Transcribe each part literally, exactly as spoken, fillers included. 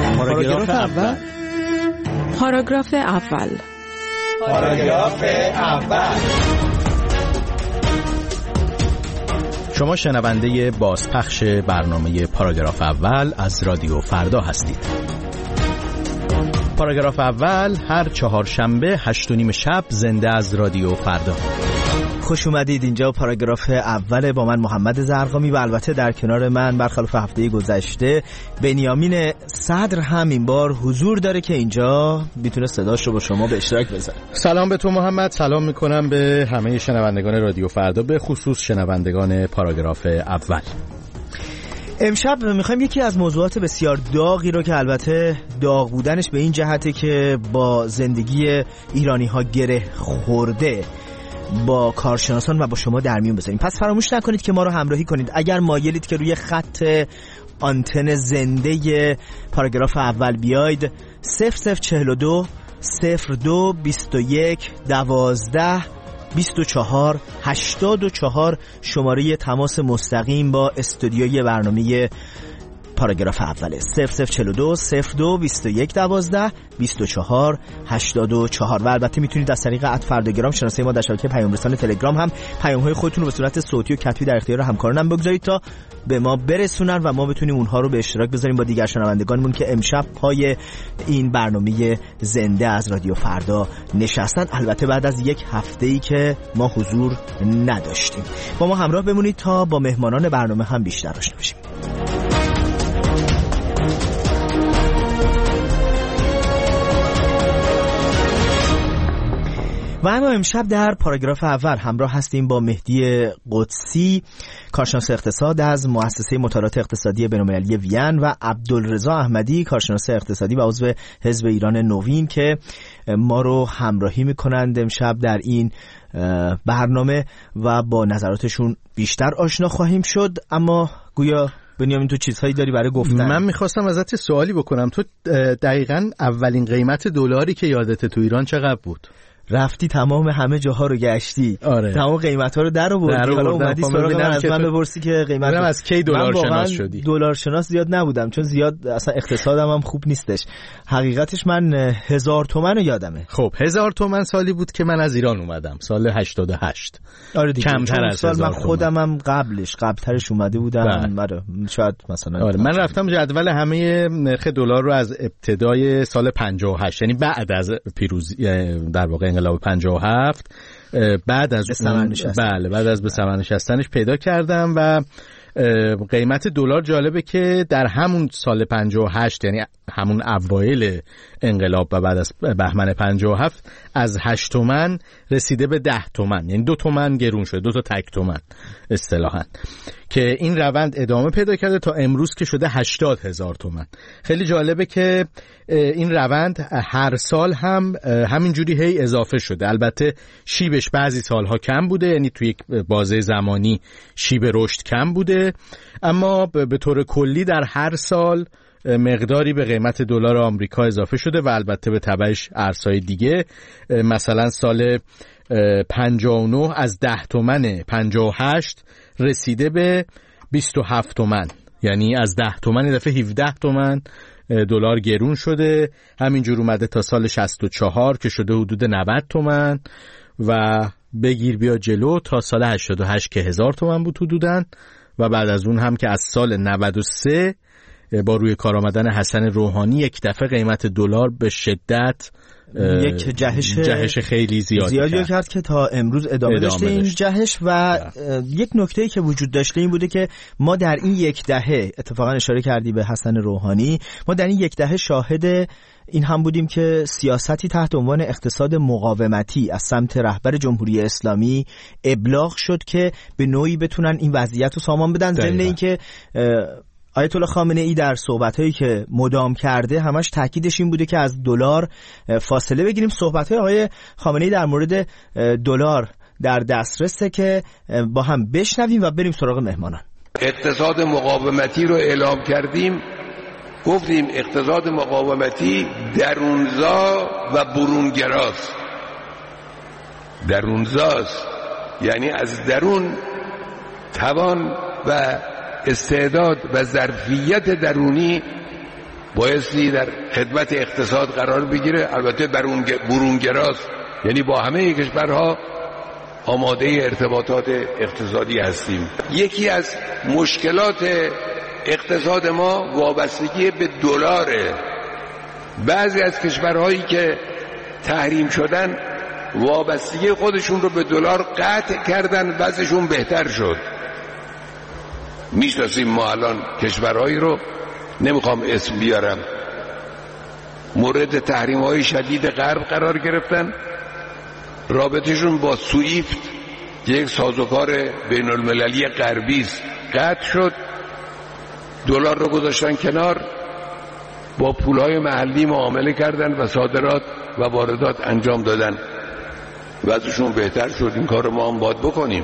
پاراگراف اول. پاراگراف اول. پاراگراف اول. شما شنونده بازپخش برنامه پاراگراف اول از رادیو فردا هستید. پاراگراف اول هر چهارشنبه هشت و نیم شب زنده از رادیو فردا. خوش اومدید. اینجا پاراگراف اول با من محمد زرقامی و البته در کنار من برخلاف هفته گذشته بنیامین صدر هم این بار حضور داره که اینجا میتونه صداش رو با شما به اشتراک بذاره. سلام به تو محمد، سلام میکنم به همه شنوندگان رادیو فردا، به خصوص شنوندگان پاراگراف اول. امشب میخوایم یکی از موضوعات بسیار داغی رو که البته داغ بودنش به این جهته که با زندگی ایرانی ها گره خورده با کارشناسان و با شما در میون بذاریم. پس فراموش نکنید که ما رو همراهی کنید. اگر مایلید که روی خط آنتن زنده پاراگراف اول بیاید، صفر صفر چهل و دو صفر دو بیست و یک دوازده بیست و چهار هشتاد و چهار شماره تماس مستقیم با استودیوی برنامه پاراگراف اوله. صفر صفر چهل و دو صفر دو بیست و یک دوازده بیست و چهار هشتاد و چهار. و البته میتونید از طریق ات فرداگرام شناسه ما در شبکه پیام رسان تلگرام هم پیام های خودتون رو به صورت صوتی و کتبی در اختیار همکارانم بگذارید تا به ما برسونن و ما بتونیم اونها رو به اشتراک بذاریم با دیگر شنوندگانمون که امشب پای این برنامه زنده از رادیو فردا نشستن، البته بعد از یک هفته‌ای که ما حضور نداشتیم. با ما همراه بمونید تا با مهمانان برنامه هم بیشتر آشنا بشیم. و اما امشب در پاراگراف اول همراه هستیم با مهدی قدسی، کارشناس اقتصاد از مؤسسه مطالعات اقتصادی بین‌المللی وین، و عبدالرضا احمدی، کارشناس اقتصادی و عضو حزب ایران نوین که ما رو همراهی میکنند امشب در این برنامه و با نظراتشون بیشتر آشنا خواهیم شد. اما گویا بنیامین تو چیزهایی داری برای گفتن؟ من میخواستم ازت سوالی بکنم. تو دقیقاً اولین قیمت دلاری که یادت تو ایران چقدر بود؟ رفتی تمام همه جاها رو گشتی. آره. تمام قیمت‌ها رو در آوردی. حالا اومدی سراغ من از من بپرسی که قیمت من از کی دلار شناس شدی؟ دلار شناس زیاد نبودم چون زیاد اصلا اقتصادم هم خوب نیستش. حقیقتش من هزار تومن رو یادمه. خب هزار تومن سالی بود که من از ایران اومدم، سال هشتاد و هشت. آره دیگه. کمتر از سال من خودم هم قبلش قبلترش اومده بودم. آره شاید مثلا آره من رفتم جدول همه نرخ دلار رو از ابتدای سال پنجاه و هشت، یعنی بعد از پیروزی در واقع انقلاب پنجاه و هفت، بعد از بله بعد از به ثمر نشستنش پیدا کردم. و قیمت دلار جالبه که در همون سال پنجاه و هشت، یعنی همون اوایل انقلاب و بعد از بهمن پنجاه و هفت، از هشت تومن رسیده به ده تومن، یعنی دو تومن گرون شده، دو تا تک تومن اصطلاحاً، که این روند ادامه پیدا کرده تا امروز که شده هشتاد هزار تومن. خیلی جالبه که این روند هر سال هم همینجوری هی اضافه شده. البته شیبش بعضی سالها کم بوده، یعنی توی یک بازه زمانی شیب رشد کم بوده، اما به طور کلی در هر سال مقداری به قیمت دلار آمریکا اضافه شده و البته به تبعش ارزهای دیگه. مثلا سال پنجاه و نه از ده تومن پنجاه و هشت رسیده به بیست و هفت تومن، یعنی از ده تومن این دفعه هفده تومن دلار گرون شده. همینجور اومده تا سال شصت و چهار که شده حدود نود تومن و بگیر بیا جلو تا سال هشتاد و هشت که هزار تومن بود حدوداً. و بعد از اون هم که از سال نود و سه با روی کار آمدن حسن روحانی یک دفعه قیمت دلار به شدت یک جهش جهش خیلی زیادی, زیادی کرد. کرد که تا امروز ادامه, ادامه داشته این جهش. و یک نکته‌ای که وجود داشته این بوده که ما در این یک دهه، اتفاقا اشاره کردی به حسن روحانی، ما در این یک دهه شاهد این هم بودیم که سیاستی تحت عنوان اقتصاد مقاومتی از سمت رهبر جمهوری اسلامی ابلاغ شد که به نوعی بتونن این وضعیت رو سامان بدن، ضمن اینکه آیت الله خامنه ای در صحبت‌هایی که مدام کرده همش تاکیدش این بوده که از دلار فاصله بگیریم. صحبت‌های آقای خامنه ای در مورد دلار در دسترسه که با هم بشنویم و بریم سراغ مهمانان. اقتصاد مقاومتی رو اعلام کردیم، گفتیم اقتصاد مقاومتی درونزا و برونگراست. درونزاست یعنی از درون توان و استعداد و ظرفیت درونی بایستی در خدمت اقتصاد قرار بگیره. البته برونگراست، یعنی با همه کشورها آماده ارتباطات اقتصادی هستیم. یکی از مشکلات اقتصاد ما وابستگی به دلاره. بعضی از کشورهایی که تحریم شدن وابستگی خودشون رو به دلار قطع کردن، وضعشون بهتر شد. میشناسیم ما الان کشورهایی رو، نمیخوام اسم بیارم، مورد تحریم های شدید غرب قرار گرفتن، رابطشون با سویفت که یک سازوکار بین المللی غربی است قطع شد، دلار رو گذاشتن کنار، با پولهای محلی معامله کردن و صادرات و واردات انجام دادن، وضعشون بهتر شد. این کار ما هم باید بکنیم.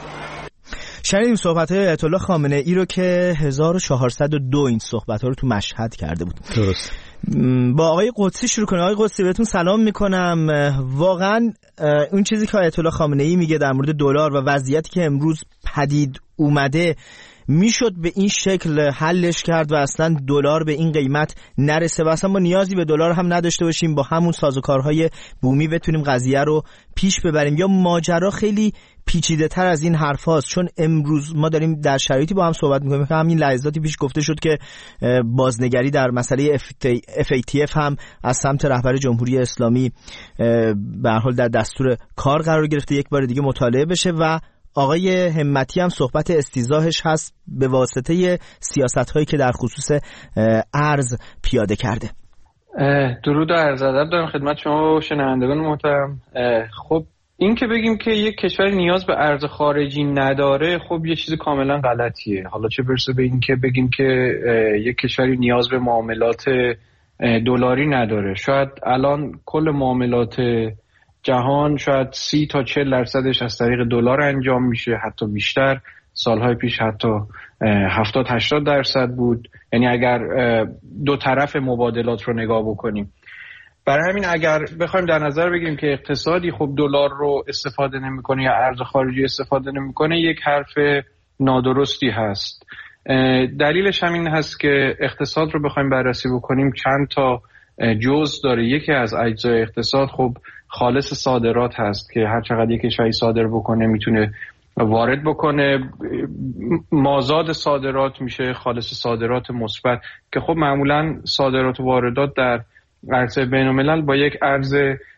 شنیدیم صحبت های آیت الله خامنه ای رو که هزار و چهارصد و دو این صحبت ها رو تو مشهد کرده بود. درست. با آقای قدسی شروع کنیم. آقای قدسی بهتون سلام میکنم. واقعا اون چیزی که آیت الله خامنه ای میگه در مورد دلار و وضعیتی که امروز پدید اومده میشد به این شکل حلش کرد و اصلا دلار به این قیمت نرسه و اصلا ما نیازی به دلار هم نداشته باشیم، با همون سازوکارهای بومی بتونیم قضیه رو پیش ببریم، یا ماجرا خیلی پیچیده تر از این حرف هاست؟ چون امروز ما داریم در شرایطی با هم صحبت میکنیم که همین لحظاتی پیش گفته شد که بازنگری در مسئله اف ای تی اف هم از سمت رهبر جمهوری اسلامی به هر حال در دستور کار قرار گرفته، یک بار دیگه مطالعه بشه و آقای همتی هم صحبت استیضاحش هست به واسطه سیاست‌هایی که در خصوص ارز پیاده کرده. درود و عرض ادب دارم خدمت شما و شنوندگان محترم. خب این که بگیم که یک کشور نیاز به ارز خارجی نداره، خب یه چیز کاملا غلطیه. حالا چه برسه به این که بگیم که یک کشوری نیاز به معاملات دلاری نداره. شاید الان کل معاملات جهان شاید سی تا چهل درصدش از طریق دلار انجام میشه، حتی بیشتر. سالهای پیش حتی هفتاد هشتاد درصد بود. یعنی اگر دو طرف مبادلات رو نگاه بکنیم، برای همین اگر بخوایم در نظر بگیریم که اقتصادی خب دلار رو استفاده نمیکنه یا ارز خارجی استفاده نمیکنه، یک حرف نادرستی هست. دلیلش همین هست که اقتصاد رو بخوایم بررسی بکنیم چند تا جزء داره. یکی از اجزای اقتصاد خب خالص صادرات هست که هر چقدر یک کشوری صادر بکنه میتونه وارد بکنه. مازاد صادرات میشه خالص صادرات مثبت که خب معمولا صادرات و واردات در عرصه بین الملل با یک ارز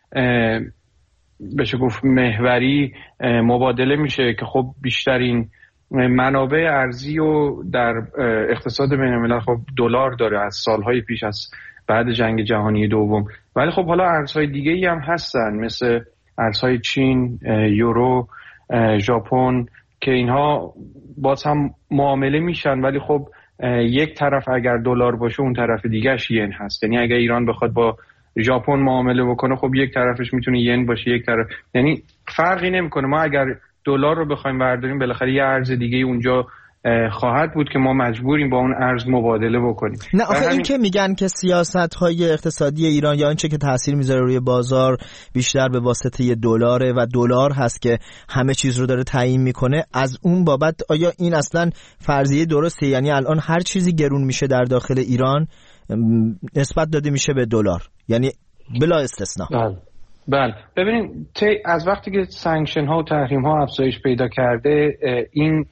بشه گفت محوری مبادله میشه که خب بیشترین منابع ارزی و در اقتصاد بین الملل خب دلار داره از سالهای پیش، از بعد جنگ جهانی دوم. ولی خب حالا ارزهای دیگه ای هم هستن مثل ارزهای چین، یورو، ژاپن که اینها باز هم معامله میشن، ولی خب یک طرف اگر دلار باشه اون طرف دیگهش ین هست. یعنی اگر ایران بخواد با ژاپن معامله بکنه خب یک طرفش میتونه ین باشه، یک طرف، یعنی فرقی نمیکنه. ما اگر دلار رو بخوایم برداریم بالاخره یه ارز دیگه اونجا خواهد بود که ما مجبوریم با اون ارز مبادله بکنیم. نه آخه همین... این که میگن که سیاست‌های اقتصادی ایران یا آنچه که تاثیر میذاره روی بازار بیشتر به واسطه دلاره و دلار هست که همه چیز رو داره تعیین میکنه، از اون بابت آیا این اصلا فرضیه درسته؟ یعنی الان هر چیزی گرون میشه در داخل ایران نسبت داده میشه به دلار، یعنی بلا استثنا؟ بله بله. ببینید از وقتی که سانکشن ها و تحریم ها افزایش پیدا کرده، این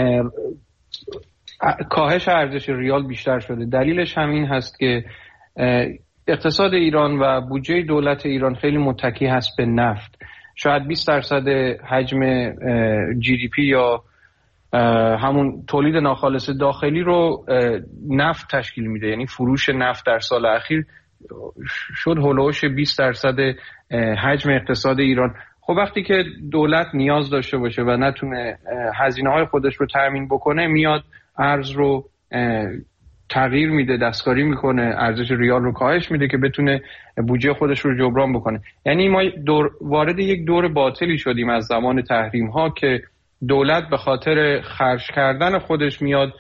کاهش ارزش ریال بیشتر شده. دلیلش هم این هست که اقتصاد ایران و بودجه دولت ایران خیلی متکی هست به نفت. شاید بیست درصد حجم جی دی پی یا همون تولید ناخالص داخلی رو نفت تشکیل میده. یعنی فروش نفت در سال اخیر شد هولوش بیست درصد حجم اقتصاد ایران. خب وقتی که دولت نیاز داشته باشه و نتونه هزینه های خودش رو تامین بکنه، میاد ارز رو تغییر میده، دستکاری میکنه، ارزش ریال رو کاهش میده که بتونه بودجه خودش رو جبران بکنه. یعنی ما دور وارد یک دور باطلی شدیم از زمان تحریم ها که دولت به خاطر خرج کردن خودش میاد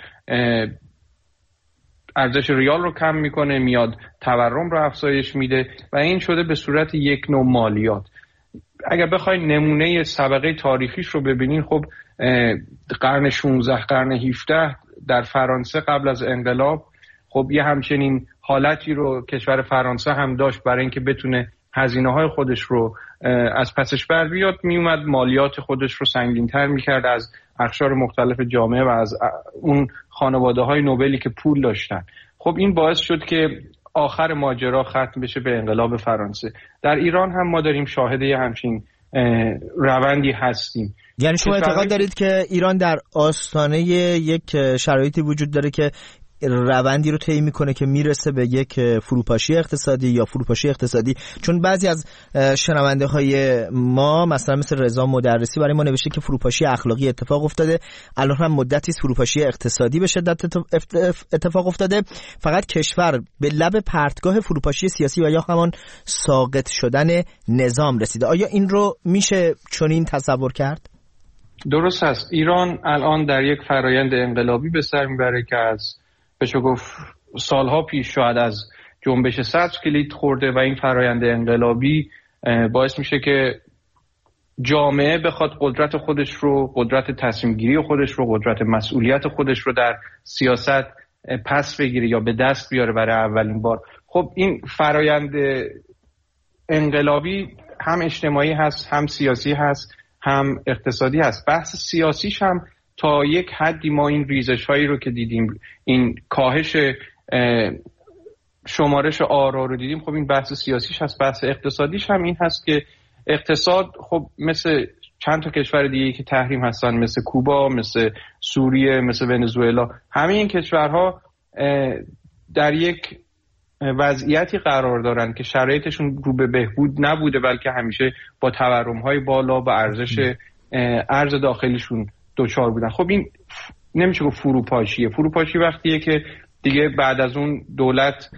ارزش ریال رو کم میکنه، میاد تورم رو افزایش میده و این شده به صورت یک نوع مالیات. اگر بخواید نمونه سابقه تاریخیش رو ببینین، خب قرن شانزده قرن هفده در فرانسه قبل از انقلاب خب یه همچنین حالتی رو کشور فرانسه هم داشت برای اینکه بتونه هزینه‌های خودش رو از پسش بر بیاد، میومد مالیات خودش رو سنگین‌تر می‌کرد از اقشار مختلف جامعه و از اون خانواده‌های نوبلی که پول داشتن. خب این باعث شد که آخر ماجرا ختم بشه به انقلاب فرانسه. در ایران هم ما داریم شاهد یه همچین روندی هستیم. یعنی شما اعتقاد دارید که ایران در آستانه یک شرایطی وجود داره که روندی رو طی میکنه که میرسه به یک فروپاشی اقتصادی یا فروپاشی اقتصادی؟ چون بعضی از شنونده های ما مثلا مثل رضا مدرسی برای ما نوشته که فروپاشی اخلاقی اتفاق افتاده، الان هم مدتی فروپاشی اقتصادی به شدت اتفاق افتاده، فقط کشور به لب پرتگاه فروپاشی سیاسی و یا همان ساقط شدن نظام رسیده. آیا این رو میشه چنین تصور کرد؟ درست است. ایران الان در یک فرایند انقلابی به سر میبره که از بشه گفت سالها پیش شاید از جنبش سبز کلید خورده و این فرایند انقلابی باعث میشه که جامعه بخواد قدرت خودش رو، قدرت تصمیم گیری خودش رو، قدرت مسئولیت خودش رو در سیاست پس بگیره یا به دست بیاره برای اولین بار. خب این فرایند انقلابی هم اجتماعی هست، هم سیاسی هست، هم اقتصادی هست. بحث سیاسیش هم تا یک حدی ما این ریزش هایی رو که دیدیم، این کاهش شمارش آرا رو دیدیم، خب این بحث سیاسیش هست. بحث اقتصادیش هم این هست که اقتصاد خب مثل چند تا کشور دیگه که تحریم هستن، مثل کوبا، مثل سوریه، مثل ونزوئلا، همه این کشورها در یک وضعیتی قرار دارن که شرایطشون رو به بهبود نبوده، بلکه همیشه با تورم‌های بالا و ارزش ارز داخلیشون دوچار بودن. خب این نمیشه گفت فروپاشیه. فروپاشی وقتیه که دیگه بعد از اون دولت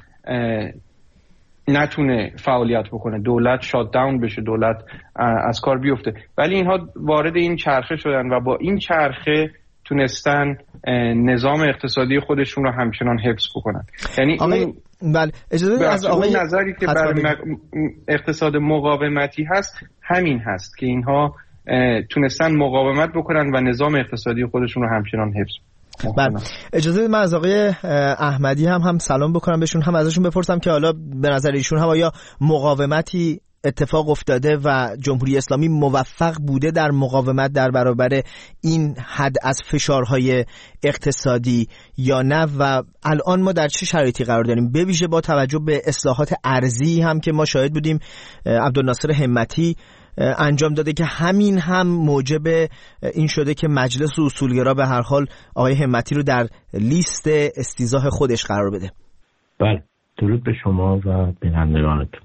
نتونه فعالیت بکنه، دولت شات داون بشه، دولت از کار بیفته. ولی اینها وارد این چرخه شدن و با این چرخه تونستن نظام اقتصادی خودشون رو همچنان حفظ بکنن. یعنی این بله اجازه از آقای نظری که برای اقتصاد مقاومتی هست همین هست که اینها تونستن مقاومت بکنن و نظام اقتصادی خودشون رو همچنان حفظ بله. اجازه من از آقای احمدی هم هم سلام بکنم بهشون، هم ازشون بپرسم که حالا به نظر ایشون هم آیا مقاومتی اتفاق افتاده و جمهوری اسلامی موفق بوده در مقاومت در برابر این حد از فشارهای اقتصادی یا نه، و الان ما در چه شرایطی قرار داریم، به ویژه با توجه به اصلاحات ارضی هم که ما شاهد بودیم عبدالناصر همتی انجام داده که همین هم موجب این شده که مجلس اصولگرا به هر حال آقای همتی رو در لیست استیضاح خودش قرار بده. بله، درود به شما و بینندگانتون.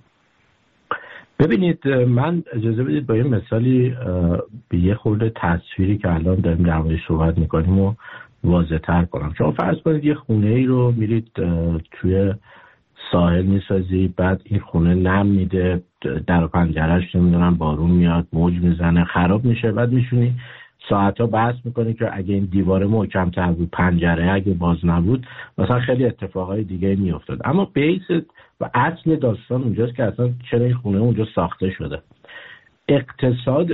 ببینید، من اجازه بدید با یه مثالی به یه خورده تصویری که الان داریم در موردش صحبت میکنیم و واضح تر کنم. شما فرض کنید یه خونه ای رو میرید توی ساحل میسازی، بعد این خونه نم میده، در و پنجرهش نمیدونم بارون میاد، موج میزنه، خراب میشه، بعد میشونی ساعتها بحث میکنی که اگه این دیوار محکم تر بود، پنجره اگه باز نبود، مثلا خیلی اتفاقای دیگه میافتاد. اما بیس و اصل داستان اونجاست که اصلا چرا این خونه اونجا ساخته شده. اقتصاد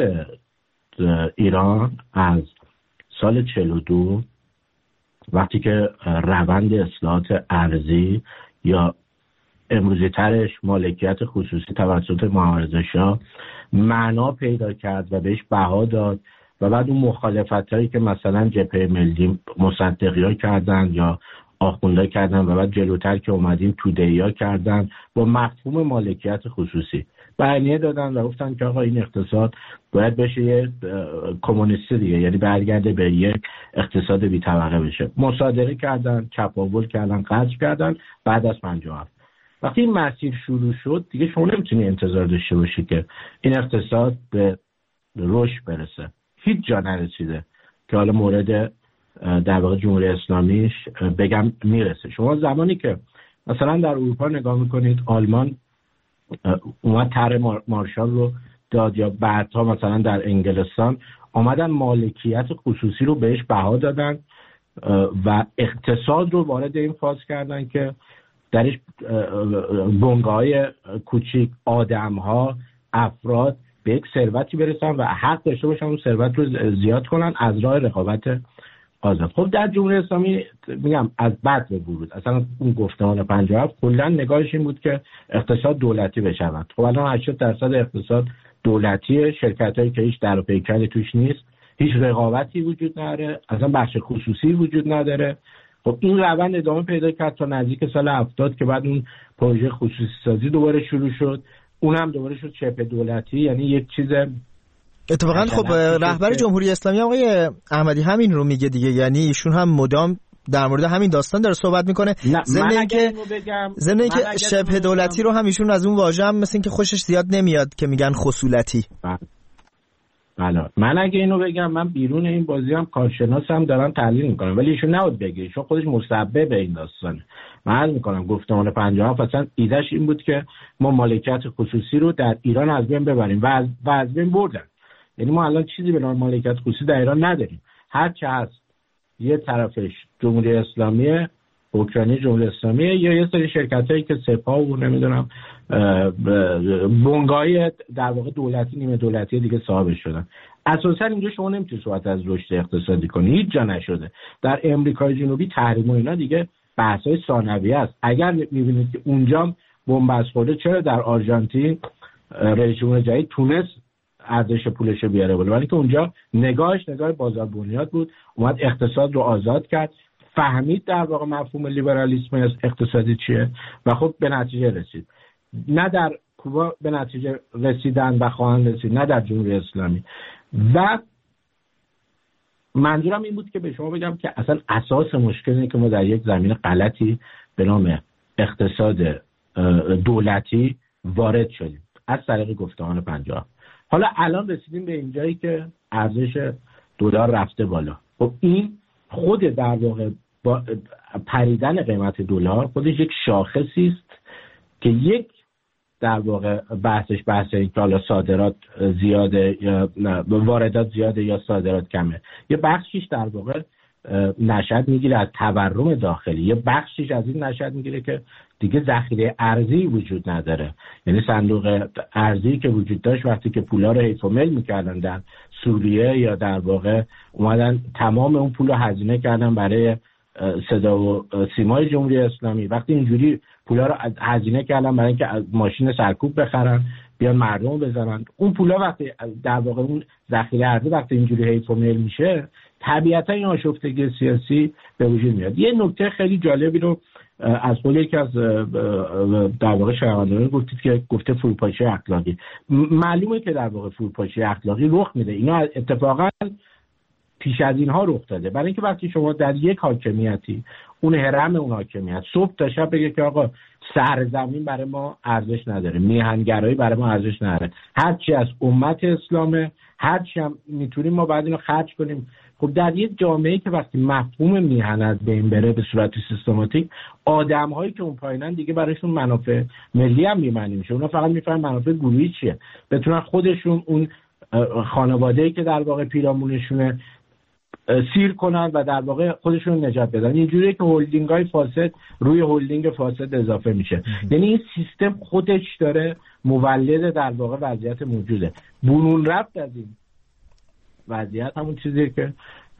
ایران از سال چهل و دو وقتی که روند اصلاحات ارضی یا امروزی ترش مالکیت خصوصی توسط محمد شاه معنا پیدا کرد و بهش بها داد و بعد اون مخالفت هایی که مثلا جبهه ملی مصدقی ها کردن یا آخونده کردن و بعد جلوتر که اومدیم توده‌ای ها کردن با مفهوم مالکیت خصوصی بیانیه دادن و گفتن که آقا این اقتصاد باید بشه یه کمونیستی دیگه، یعنی برگرده به یک اقتصاد بی طبقه بشه. مصادره کردن، چپاول کردن، غصب کردن بعد از پنجاه و هفت. وقتی این مسیر شروع شد دیگه شما نمیتونی انتظار داشته باشی که این اقتصاد به رشد برسه. هیچ جا نرسیده که حالا مورد در واقع جمهوری اسلامیش بگم میرسه. شما زمانی که مثلا در اروپا نگاه میکنید، آلمان اومد طرح مارشال رو داد یا بعدها مثلا در انگلستان آمدن مالکیت خصوصی رو بهش بها دادن و اقتصاد رو وارد این فاز کردن که درش بنگاه‌های کوچیک، آدم‌ها، افراد به یک ثروتی برسن و حق داشته باشن اون ثروت رو زیاد کنن از راه رقابت آزاد. خب در جمهوری اسلامی میگم از بعد به ورود اصلا اون گفتمان پنجاه و هفت کلا نگاهش این بود که اقتصاد دولتی بشود. خب الان هشتاد درصد اقتصاد دولتیه، شرکتایی که هیچ در و پیکری توش نیست، هیچ رقابتی وجود نداره، اصلا بخش خصوصی وجود نداره. خب این روند ادامه پیدا کرد تا نزدیک سال هفتاد که بعد اون پروژه خصوصی سازی دوباره شروع شد، اونم دوباره شد شبه دولتی، یعنی یک چیز. اتفاقا خب رهبر جمهوری اسلامی آقای احمدی همین رو میگه دیگه، یعنی ایشون هم مدام در مورد همین داستان داره صحبت میکنه. ضمن اینکه ضمن اینکه شبه دولتی رو هم ایشون از اون واژه هم مثل اینکه خوشش زیاد نمیاد که میگن خصولتی. بله من اگه اینو بگم من بیرون این بازی هم کارشناسم دارم تحلیل میکنم، ولی ایشون نباید بگه، چون خودش مسبب این داستانه. من عرض میکنم گفتمان پنجاه و هفت اصلا ایدهش این بود که ما مالکیت خصوصی رو در ایران از بین ببریم و از, و از بین بردن. یعنی ما الان چیزی به نام مالکیت خصوصی در ایران نداریم. هر چه هست یه طرفش جمهوری اسلامی، اوکراینی جمهوری اسلامی، یا یه سری شرکتایی که سپاه و نمیدونم بنگاهی در واقع دولتی نیمه دولتی دیگه صاحبش شدن. اساسا اینجا شما نمیتونید صحبت از رشد اقتصادی کنی، هیچ جا نشده. در امریکای جنوبی تحریم و اینا دیگه بحث‌های ثانویه است. اگر می‌بینید که اونجا بنبست خورده، چرا در آرژانتین رئیس جمهور جدید تونست ارزش پولش بیاره بالا؟ ولی که اونجا نگاهش نگاه بازار بنیاد بود، اومد اقتصاد رو آزاد کرد، فهمید در واقع مفهوم لیبرالیسم اقتصادی چیه و خب به نتیجه رسید. نه در کوبا به نتیجه رسیدن و خواهند رسید، نه در جمهوری اسلامی. و منظورم این بود که به شما بگم که اصلا اساس مشکل اینه که ما در یک زمین غلطی به نام اقتصاد دولتی وارد شدیم از طریق گفتمان پنجاه. حالا الان رسیدیم به اینجایی که ارزش دلار رفته بالا. خب این خود در واقع با پریدن قیمت دلار خودش یک شاخصی است که یک در واقع بحثش بحث این که حالا صادرات زیاده یا واردات زیاده یا صادرات کمه. یه بخشیش در واقع نشأت میگیره از تورم داخلی، یه بخشیش از این نشأت میگیره که دیگه ذخیره ارزی وجود نداره. یعنی صندوق ارزی که وجود داشت وقتی که پولا رو حیف و میل میکردن در سوریه یا در واقع اومدن تمام اون پول رو هزینه کردن برای صدا و سیمای جمهوری اسلامی، وقتی اینجوری پولا رو هزینه کردن برای اینکه ماشین سرکوب بخرن بیان مردم بزنن، اون پولا وقتی در واقع اون ذخیره ارزی وقتی اینجوری حیف و میل میشه، طبیعتا این آشفتگی سیاسی به وجود میاد. یه نکته خیلی جالبی رو از قول یکی از در واقع شنوندگان گفتید که گفته فروپاشی اخلاقی. معلومه که در واقع فروپاشی اخلاقی رخ میده. اینا اتفاقا پیش از اینها رخ داده، برای اینکه وقتی شما در یک حاکمیتی اون هرم اون حاکمیت صبح تا شب بگه که آقا سرزمین برای ما ارزش نداره، میهنگرایی برای ما ارزش نداره، هر چی از امت اسلامه، هر چی هم میتونیم ما بعد اینو خرج کنیم. خب در یک جامعه‌ای که وقتی مفهوم میهن از بین بره به صورت سیستماتیک، آدم‌هایی که اون پایینن دیگه برایشون منافع ملی هم میمعنی میشه. اونا فقط میفهمن منافع گروهی چیه، بتونن خودشون اون خانواده‌ای که در واقع پیرامونشونه سیر کنن و در واقع خودشون نجات بدن. اینجوریه که هولدینگ‌های فاسد روی هولدینگ فاسد اضافه میشه. یعنی این سیستم خودش داره مولد در واقع وضعیت موجوده. برون رفت از این وضعیت همون چیزیه که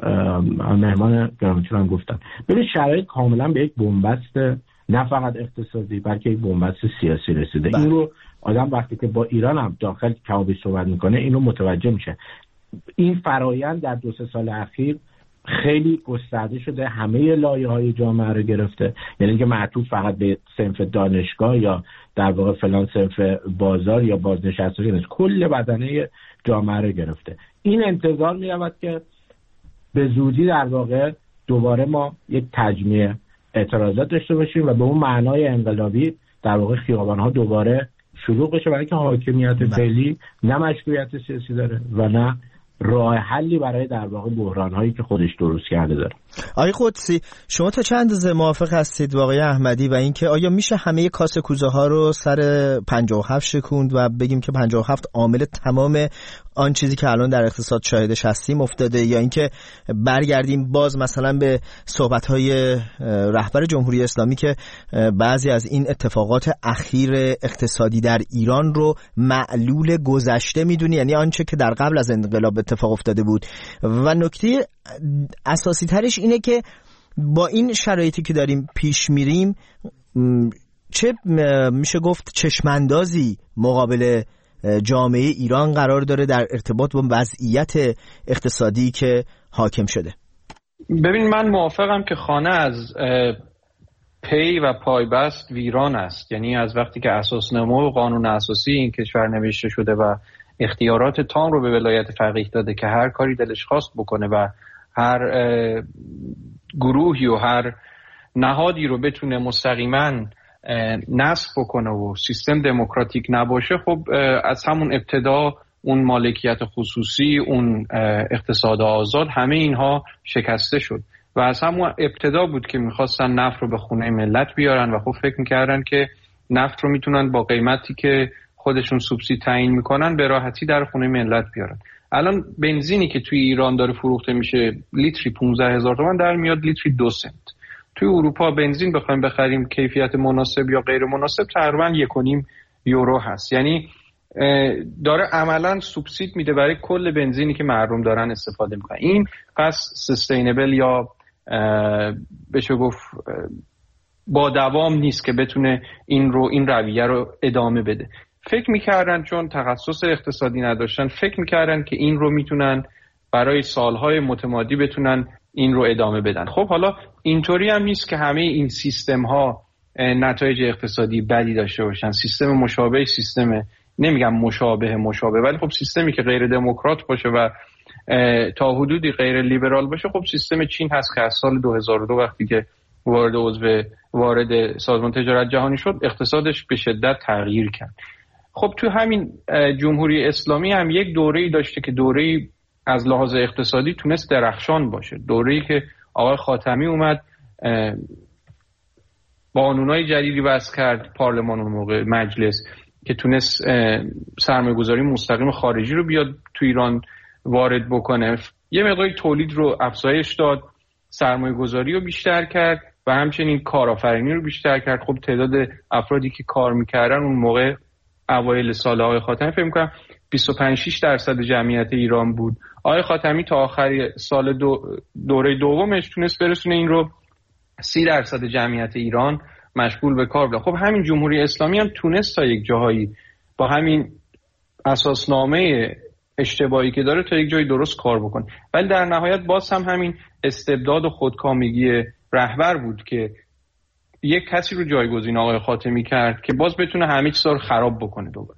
مهمان گرامیتون هم گفتن. ببین شرایط کاملا به یک بنبست نه فقط اقتصادی بلکه یک بنبست سیاسی رسیده. این رو آدم وقتی که با ایران هم داخل کبابی صحبت میکنه اینو متوجه میشه. این فرایند در دو سه سال اخیر خیلی گسترده شده، همه لایه‌های جامعه رو گرفته. یعنی که معطوف فقط به صنف دانشگاه یا در واقع فلان صنف بازار یا بازنشستگی نیست، کل بدنه جامعه رو گرفته. این انتظار می‌رود که به زودی در واقع دوباره ما یک تجمیع اعتراضات داشته باشیم و به اون معنای انقلابی در واقع خیابان‌ها دوباره شروع بشه، برای که حاکمیت فعلی نه مشروعیت سیاسی داره و نه راه حلی برای در واقع بحران‌هایی که خودش درست کرده داره. آقای قدسی، شما تا چند اندازه موافق هستید با آقای احمدی و اینکه آیا میشه همه کاسه کوزه ها رو سر پنجاه و هفت شکوند و بگیم که پنجاه و هفت عامل تمام آن چیزی که الان در اقتصاد شاهدش هستیم افتاده، یا اینکه برگردیم باز مثلا به صحبت‌های رهبر جمهوری اسلامی که بعضی از این اتفاقات اخیر اقتصادی در ایران رو معلول گذشته میدونی، یعنی آنچه که در قبل از انقلاب اتفاق افتاده بود. و نکته اساسی ترش اینه که با این شرایطی که داریم پیش میریم چه میشه گفت چشماندازی مقابل جامعه ایران قرار داره در ارتباط با وضعیت اقتصادی که حاکم شده؟ ببین، من موافقم که خانه از پی و پایبست ویران است. یعنی از وقتی که اساسنامه و قانون اساسی این کشور نوشته شده و اختیارات تام رو به ولایت فقیه داده که هر کاری دلش خواست بکنه و هر گروهی و هر نهادی رو بتونه مستقیما نصب بکنه و سیستم دموکراتیک نباشه، خب از همون ابتدا اون مالکیت خصوصی، اون اقتصاد آزاد، همه اینها شکسته شد و از همون ابتدا بود که میخواستن نفت رو به خونه ملت بیارن و خب فکر میکردن که نفت رو میتونن با قیمتی که خودشون سوبسید تعیین میکنن به راحتی در خونه ملت بیارن. الان بنزینی که توی ایران داره فروخته میشه لیتری پانزده هزار تومان در میاد، لیتری دو سنت. توی اروپا بنزین بخوایم بخریم کیفیت مناسب یا غیر مناسب تقریبا یک و نیم یورو هست. یعنی داره عملا سوبسید میده برای کل بنزینی که مردم دارن استفاده میکنن. این پس سستینبل یا بشه گفت با دوام نیست که بتونه این رو این رویه رو ادامه بده. فکر میکردن چون تخصص اقتصادی نداشتن، فکر میکردن که این رو میتونن برای سالهای متمادی بتونن این رو ادامه بدن. خب حالا اینطوری هم نیست که همه این سیستم ها نتایج اقتصادی بدی داشته باشن. سیستم مشابه سیستم، نمیگم مشابه مشابه ولی خب سیستمی که غیر دموکرات باشه و تا حدودی غیر لیبرال باشه، خب سیستم چین هست که از سال دو هزار و دو وقتی که وارد عضو وارد سازمان تجارت جهانی شد اقتصادش به شدت تغییر کرد. خب تو همین جمهوری اسلامی هم یک دوره‌ای داشته که دوره‌ای از لحاظ اقتصادی تونست درخشان باشه. دوره‌ای که آقای خاتمی اومد قانونای جدیدی وضع کرد، پارلمان اون موقع مجلس، که تونست سرمایه‌گذاری مستقیم خارجی رو بیاد تو ایران وارد بکنه، یه مقداری تولید رو افزایش داد، سرمایه‌گذاری رو بیشتر کرد و همچنین کارآفرینی رو بیشتر کرد. خب تعداد افرادی که کار میکردن اون موقع اوایل سال‌های خاتمی فکر می‌کنم بیست و پنج شش درصد جمعیت ایران بود. آقای خاتمی تا آخر سال دو دوره دومش تونست برسونه این رو سی درصد جمعیت ایران مشغول به کار بود. خب همین جمهوری اسلامی هم تونست تا یک جاهایی با همین اساسنامه اشتباهی که داره تا یک جایی درست کار بکنه، ولی در نهایت باز هم همین استبداد و خودکامگی رهبر بود که یک کسی رو جایگزین آقای خاتمی کرد که باز بتونه همه چیز رو خراب بکنه دوباره.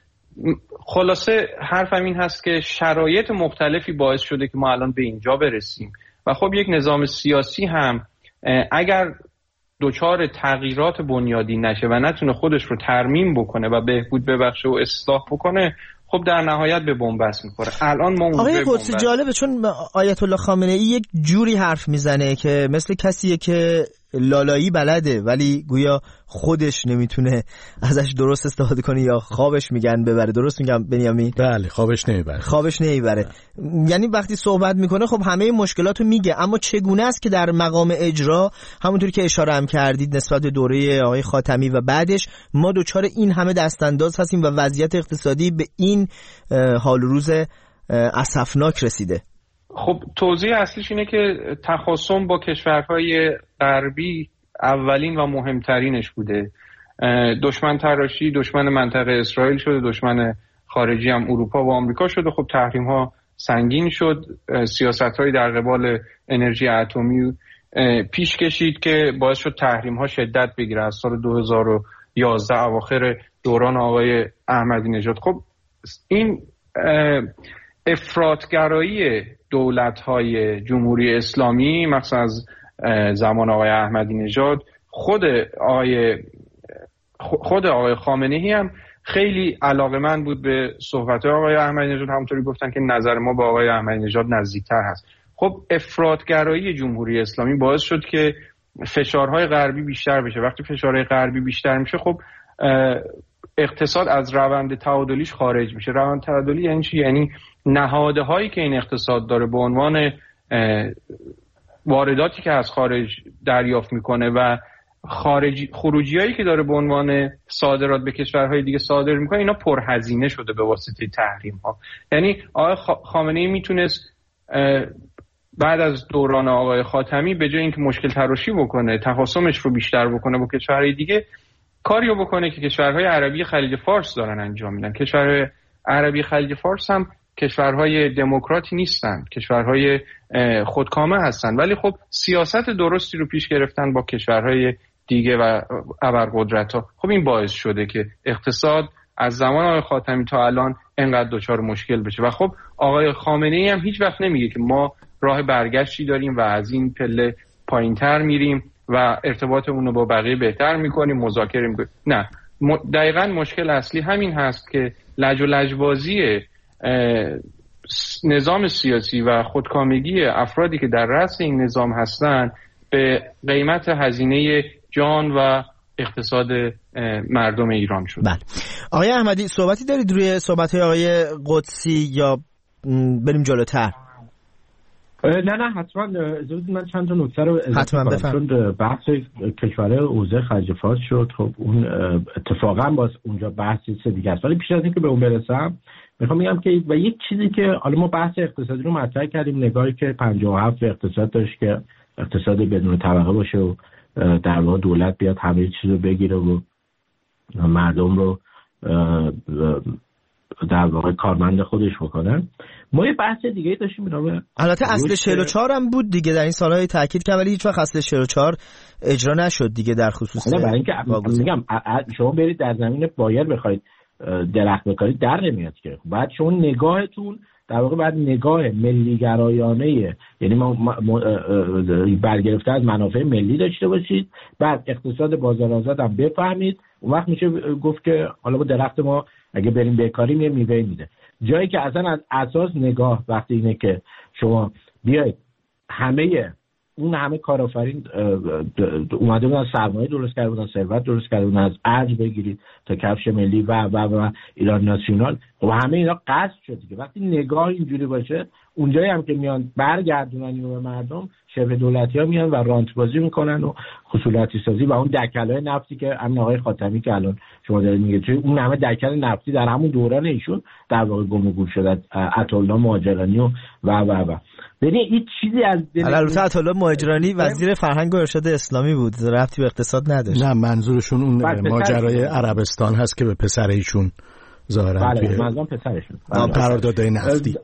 خلاصه حرفم این هست که شرایط مختلفی باعث شده که ما الان به اینجا برسیم و خب یک نظام سیاسی هم اگر دچار تغییرات بنیادی نشه و نتونه خودش رو ترمیم بکنه و بهبود ببخشه و اصلاح بکنه، خب در نهایت به بنبست میخوره. الان ما آقای قدسی جالبه چون آیت الله خامنه ای یک جوری حرف میزنه که مثل کسیه که لالایی بلده ولی گویا خودش نمیتونه ازش درست استفاده کنه، یا خوابش میگن ببره. درست میگم بنیامین؟ بله، خوابش نمیبره. خوابش نمیبره. یعنی وقتی صحبت میکنه خب همه مشکلاتو میگه، اما چگونه است که در مقام اجرا همونطور که اشاره هم کردید نسبت به دوره آقای خاتمی و بعدش ما دوچار این همه دستانداز هستیم و وضعیت اقتصادی به این حال و روز اسفناک رسیده؟ خب توضیح اصلیش اینه که تخاصم با کشورهای غربی اولین و مهمترینش بوده. دشمن تراشی، دشمن منطقه اسرائیل شده، دشمن خارجی هم اروپا و آمریکا شده. خب تحریم ها سنگین شد، سیاست های در قبال انرژی اتمی پیش کشید که باعث شد تحریم ها شدت بگیره از سال دو هزار و یازده اواخر دوران آقای احمدی نژاد. خب این افراطگرایی دولت‌های جمهوری اسلامی مخصوصا از زمان آقای احمدی نژاد، خود آقای خود آقای خامنه‌ای هم خیلی علاقه‌مند بود به صحبت‌های آقای احمدی نژاد. همونطوری گفتن که نظر ما با آقای احمدی نژاد نزدیکتر هست. خب افراطگرایی جمهوری اسلامی باعث شد که فشارهای غربی بیشتر بشه. وقتی فشارهای غربی بیشتر میشه خب اقتصاد از روند تعادلیش خارج میشه. روند تعادلی یعنی چی؟ یعنی نهادهایی که این اقتصاد داره به عنوان وارداتی که از خارج دریافت میکنه و خارجی خروجیایی که داره به عنوان صادرات به کشورهای دیگه صادر میکنه، اینا پرهزینه شده به واسطه تحریم ها. یعنی آقای خامنه ای میتونست بعد از دوران آقای خاتمی به جای اینکه مشکل تراشی بکنه، تخاصمش رو بیشتر بکنه با کشورهای دیگه، کاریو بکنه که کشورهای عربی خلیج فارس دارن انجام میدن. کشورهای عربی خلیج فارس هم کشورهای دموکراتی نیستن، کشورهای خودکامه هستن، ولی خب سیاست درستی رو پیش گرفتن با کشورهای دیگه و ابرقدرت‌ها. خب این باعث شده که اقتصاد از زمان آقای خاتمی تا الان انقدر دچار مشکل بشه. و خب آقای خامنه‌ای هم هیچ وقت نمیگه که ما راه برگشتی داریم و از این پله پایین‌تر میریم و ارتباطمون رو با بقیه بهتر میکنیم، مذاکره میکنیم. نه، دقیقاً مشکل اصلی همین هست که لج و لجبازی نظام سیاسی و خودکامگی افرادی که در رأس این نظام هستن به قیمت هزینه جان و اقتصاد مردم ایران شد. بله. آقای احمدی صحبتی دارید روی صحبت‌های آقای قدسی یا بریم جلوتر؟ نه نه حتما من چند تا نکته رو حتما بفرمایید. چون بحث کشورهای حوزه خلیج فارس شد، خب اون اتفاقا باز اونجا بحث چیز دیگه است، ولی پیش از اینکه به اون برسم میخوام بگم که و یک چیزی که حالا ما بحث اقتصادی رو مطرح کردیم، نگاهی که پنجاه و هفت به اقتصاد داشت که اقتصاد بدون طبقه باشه و در واقع دولت بیاد همه چیز رو بگیره و مردم رو در واقع کارمند خودش بکنه. ما یه بحث دیگه داشتیم اینا. البته اصل چهل و چهار هم بود دیگه، در این سالهای تاکید کرد، ولی هیچ وقت اصل چهل و چهار اجرا نشد دیگه در خصوص. نه برای اینکه میگم شما برید در زمین بایر بخواید درخت بکارید در نمیاد که. بعد شما نگاهتون در واقع بعد نگاه ملی گرایانه، یعنی ما برگرفته از منافع ملی داشته باشید، بعد اقتصاد بازار آزاد هم بفهمید، اون وقت میشه گفت که حالا با درخت ما اگه بریم بکاریم یه میوه میده. جایی که اصلا از اساس نگاه وقتی اینه که شما بیاید همه اون همه کارآفرین اومده بودن سرمایه درست کرده بودن، ثروت درست کرده بودن، از ارج بگیرید تا کفش ملی و و و ایران ناسیونال، خب همه اینا قصد شد دیگه. وقتی نگاه اینجوری باشه، اونجایی هم که میان برگردونن اینو به مردم، شبه دولتی‌ها میان و رانت بازی میکنن و خصوصیاتی سازی و اون دکل‌های نفتی که همین آقای خاتمی که الان شما دارید میگید، اون همه دکل نفتی در همون دوران ایشون در واقع گم و گور شد، عطاالله مهاجرانی و و و و ببین این چیزی از البته عطاالله مهاجرانی وزیر فرهنگ و ارشاد اسلامی بود، ربطی به اقتصاد نداشت. نه منظورشون اون ماجرای عربستان هست که به پسر ایشون ظاهرا بله توی منظورم پسرشون قراردادهای نفتی.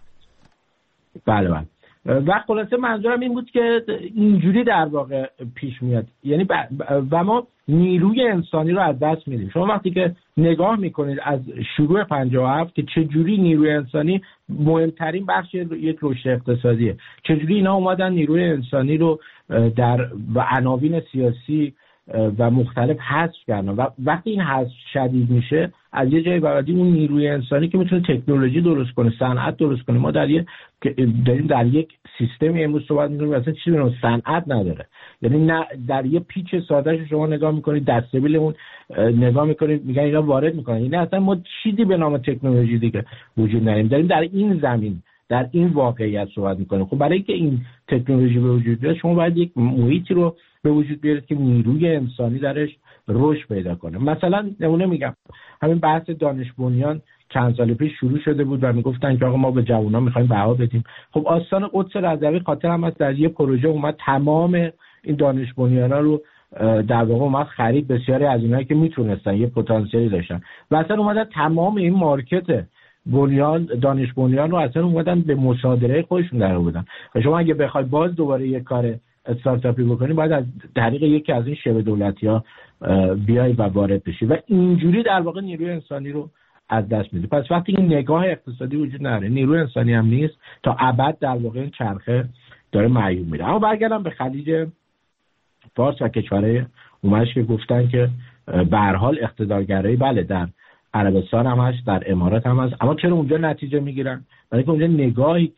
بله بله. و خلاصه منظورم این بود که اینجوری در واقع پیش میاد، یعنی ب... و ما نیروی انسانی رو از دست میدیم. شما وقتی که نگاه میکنید از شروع پنجاه و هفت که چجوری نیروی انسانی مهمترین بخش یک رشد اقتصادیه، چجوری اینا اومدن نیروی انسانی رو در و عناوین سیاسی و مختلف حذف کردن و وقتی این حذف شدید میشه از یه جایی بعدی اون نیروی انسانی که میتونه تکنولوژی درست کنه، صنعت درست کنه، ما در یه داریم در یک سیستمی امروز صحبت می‌کنیم اصلا چیزی به نام صنعت نداره. یعنی نه در یه پیچ سادهش شما نگاه می‌کنید دستبیل اون نگاه می‌کنید میگن اینا وارد می‌کنن، یعنی اصلا ما چیزی به نام تکنولوژی دیگه وجود نداریم. داریم در این زمین در این واقعیت صحبت می‌کنیم. خب برای اینکه این تکنولوژی به وجود بیاد شما باید یک محیطی رو به وجود بیارید که نیروی انسانی درش رشد پیدا کنه. مثلا نمونه میگم همین بحث دانش بنیان چند سال پیش شروع شده بود و میگفتن که آقا ما به جوونا میخوایم بها بدیم. خب آستان قدس رضوی خاطر هم از در یه پروژه اومد تمام این دانش بنیانا رو در واقع اومد خرید، بسیاری از اینایی که میتونستن یه پتانسیلی داشتن و اصلا اومدن تمام این مارکت بنیان دانش بنیان رو اصلا اومدن به مصادره خودشون در آوردن. و شما اگه بخوای باز دوباره یه کار استارتاپی بکنی باید از طریق یکی از این شبه دولتی‌ها بیای و وارد بشی و اینجوری در واقع نیروی انسانی رو از دست میدی. پس وقتی این نگاه اقتصادی وجود نداره، نیروی انسانی هم نیست، تا ابد در واقع این چرخه داره معیوب میره. اما برگردم به خلیج فارس و کشورهای اومدش که گفتن که به هر حال اقتدارگرایی بله در عربستان هم هست، در امارات هم هست، اما چرا اونجا نتیجه میگیرن؟ برای که اونجا نگاهی که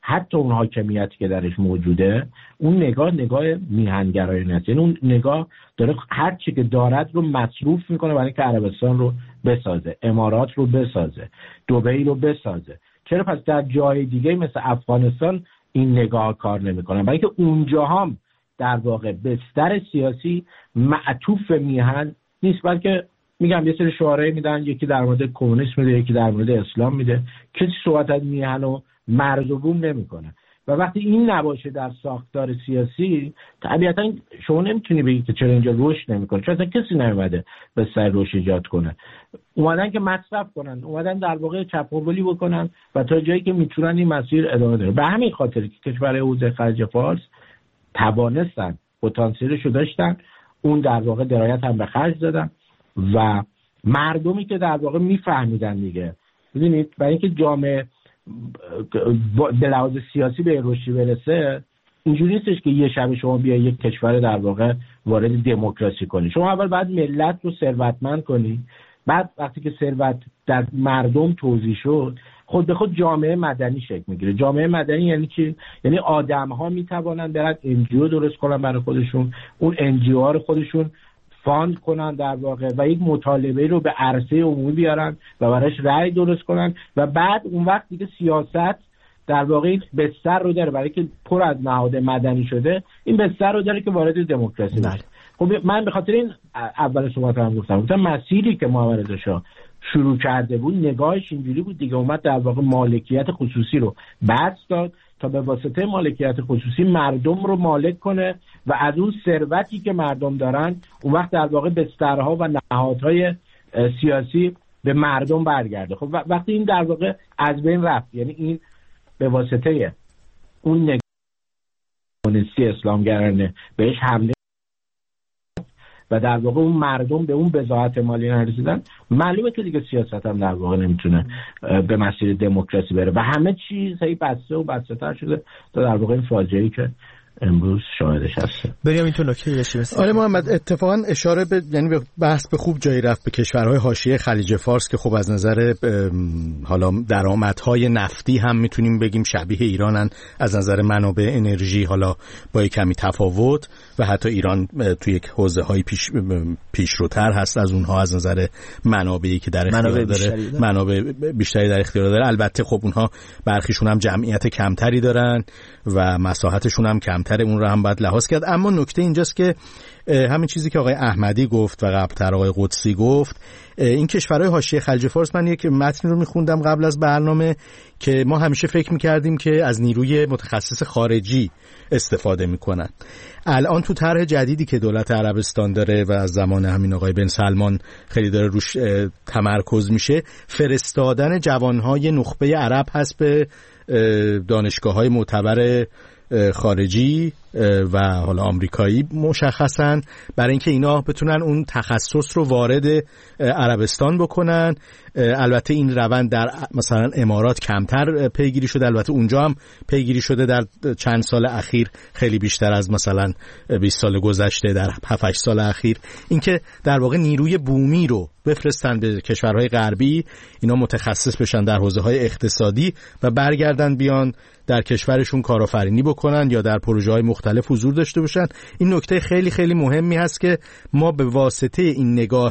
حتی اون حاکمیتی که درش موجوده، اون نگاه نگاه میهنگرایانه است. یعنی اون نگاه داره هر چی که دارد رو مصروف میکنه برای اینکه عربستان رو بسازه، امارات رو بسازه، دبی رو بسازه. چرا پس در جای دیگه مثل افغانستان این نگاه کار نمیکنه؟ برای اینکه اونجا هم در واقع بستر سیاسی معطوف میهن نیست، بلکه میگم یه سری شعارهای میدن، یکی در مورد کمونیسم میده، یکی در مورد اسلام میده، کسی صحبت از میهن و مرز و بوم نمیکنه. و وقتی این نباشه در ساختار سیاسی، طبیعتا شما نمیتونی بگی که چرا اینجا رشد نمیکنه، چون اصلا کسی نمیده به سر رشد ایجاد کنه. اومدن که مصرف کنن، اومدن در واقع چپاولی بکنن و تا جایی که میتونن این مسیر ادامه داره. به همین خاطر که کشورهای حوزه خلیج فارس توانستن، پتانسیلشو داشتن، اون در واقع درایت هم به خرج دادن و مردمی که در واقع میفهمیدن دیگه. ببینید برای اینکه جامعه به لحاظ سیاسی به رشد برسه، اینجوری نیستش که یه شب شما بیای یک کشور در واقع وارد دموکراسی کنی. شما اول باید ملت رو ثروتمند کنی، بعد وقتی که ثروت در مردم توزیع شد، خود به خود جامعه مدنی شکل میگیره. جامعه مدنی یعنی چی؟ یعنی آدم‌ها میتوانن برن انجیو درست کنن برای خودشون، اون انجیو ها رو خودشون فاند کنن در واقع و یک مطالبه رو به عرصه عمومی بیارن و براش رأی درست کنن و بعد اون وقت دیگه سیاست در واقع این بستر رو داره، برای که پر از نهاد مدنی شده، این بستر رو داره که وارد دموکراسی بشه. خب من به خاطر این اول صحبت هم گفتم گفتم مسیری که محمد رضا شاه شروع کرده بود نگاهش اینجوری بود دیگه، اومد در واقع مالکیت خصوصی رو بحث داد تا به واسطه مالکیت خصوصی مردم رو مالک کنه و از اون ثروتی که مردم دارن اون وقت در واقع بسترها و نهادهای سیاسی به مردم برگرده. خب وقتی این در واقع از بین رفت، یعنی این به واسطه اون نگاه کمونیستی اسلامگرانه بهش حمله و در واقع اون مردم به اون بضاعت مالی نرسیدن، معلومه که دیگه سیاست هم در واقع نمیتونه به مسیر دموکراسی بره و همه چیز هی بسته و بسته تر شده تا در واقع این فاجعه‌ای که امروز شاهدش هست. بریم این تو نکته بشیم. آره محمد، اتفاقا اشاره به یعنی به بحث به خوب جایی رفت به کشورهای حاشیه خلیج فارس که خب از نظر حالا درآمدهای نفتی هم میتونیم بگیم شبیه ایرانن، از نظر منابع انرژی حالا با کمی تفاوت و حتی ایران توی یک حوزه‌های پیش پیشروتر هست از اونها از نظر منابعی که در اختیار داره، منابع بیشتری در اختیار داره. البته خب اونها برخیشون هم جمعیت کمتری دارن و مساحتشون هم کم تر، اون رو هم باید لحاظ کرد. اما نکته اینجاست که همین چیزی که آقای احمدی گفت و قبل‌تر آقای قدسی گفت، این کشورهای حاشیه خلیج فارس، من یک متن رو میخوندم قبل از برنامه که ما همیشه فکر میکردیم که از نیروی متخصص خارجی استفاده میکنن. الان تو طرح جدیدی که دولت عربستان داره و از زمان همین آقای بن سلمان خیلی داره روش تمرکز میشه، فرستادن جوانهای نخبه عرب هست به دانشگاه‌های معتبر خارجی و حالا آمریکایی مشخصاً، برای اینکه اینا بتونن اون تخصص رو وارد عربستان بکنن. البته این روند در مثلا امارات کمتر پیگیری شده، البته اونجا هم پیگیری شده در چند سال اخیر، خیلی بیشتر از مثلا بیست سال گذشته در هفت هشت سال اخیر. اینکه در واقع نیروی بومی رو بفرستن به کشورهای غربی، اینا متخصص بشن در حوزه‌های اقتصادی و برگردن بیان در کشورشون کارآفرینی بکنن یا در پروژه‌های مختلف حضور داشته باشن. این نکته خیلی خیلی مهمی هست که ما به واسطه این نگاه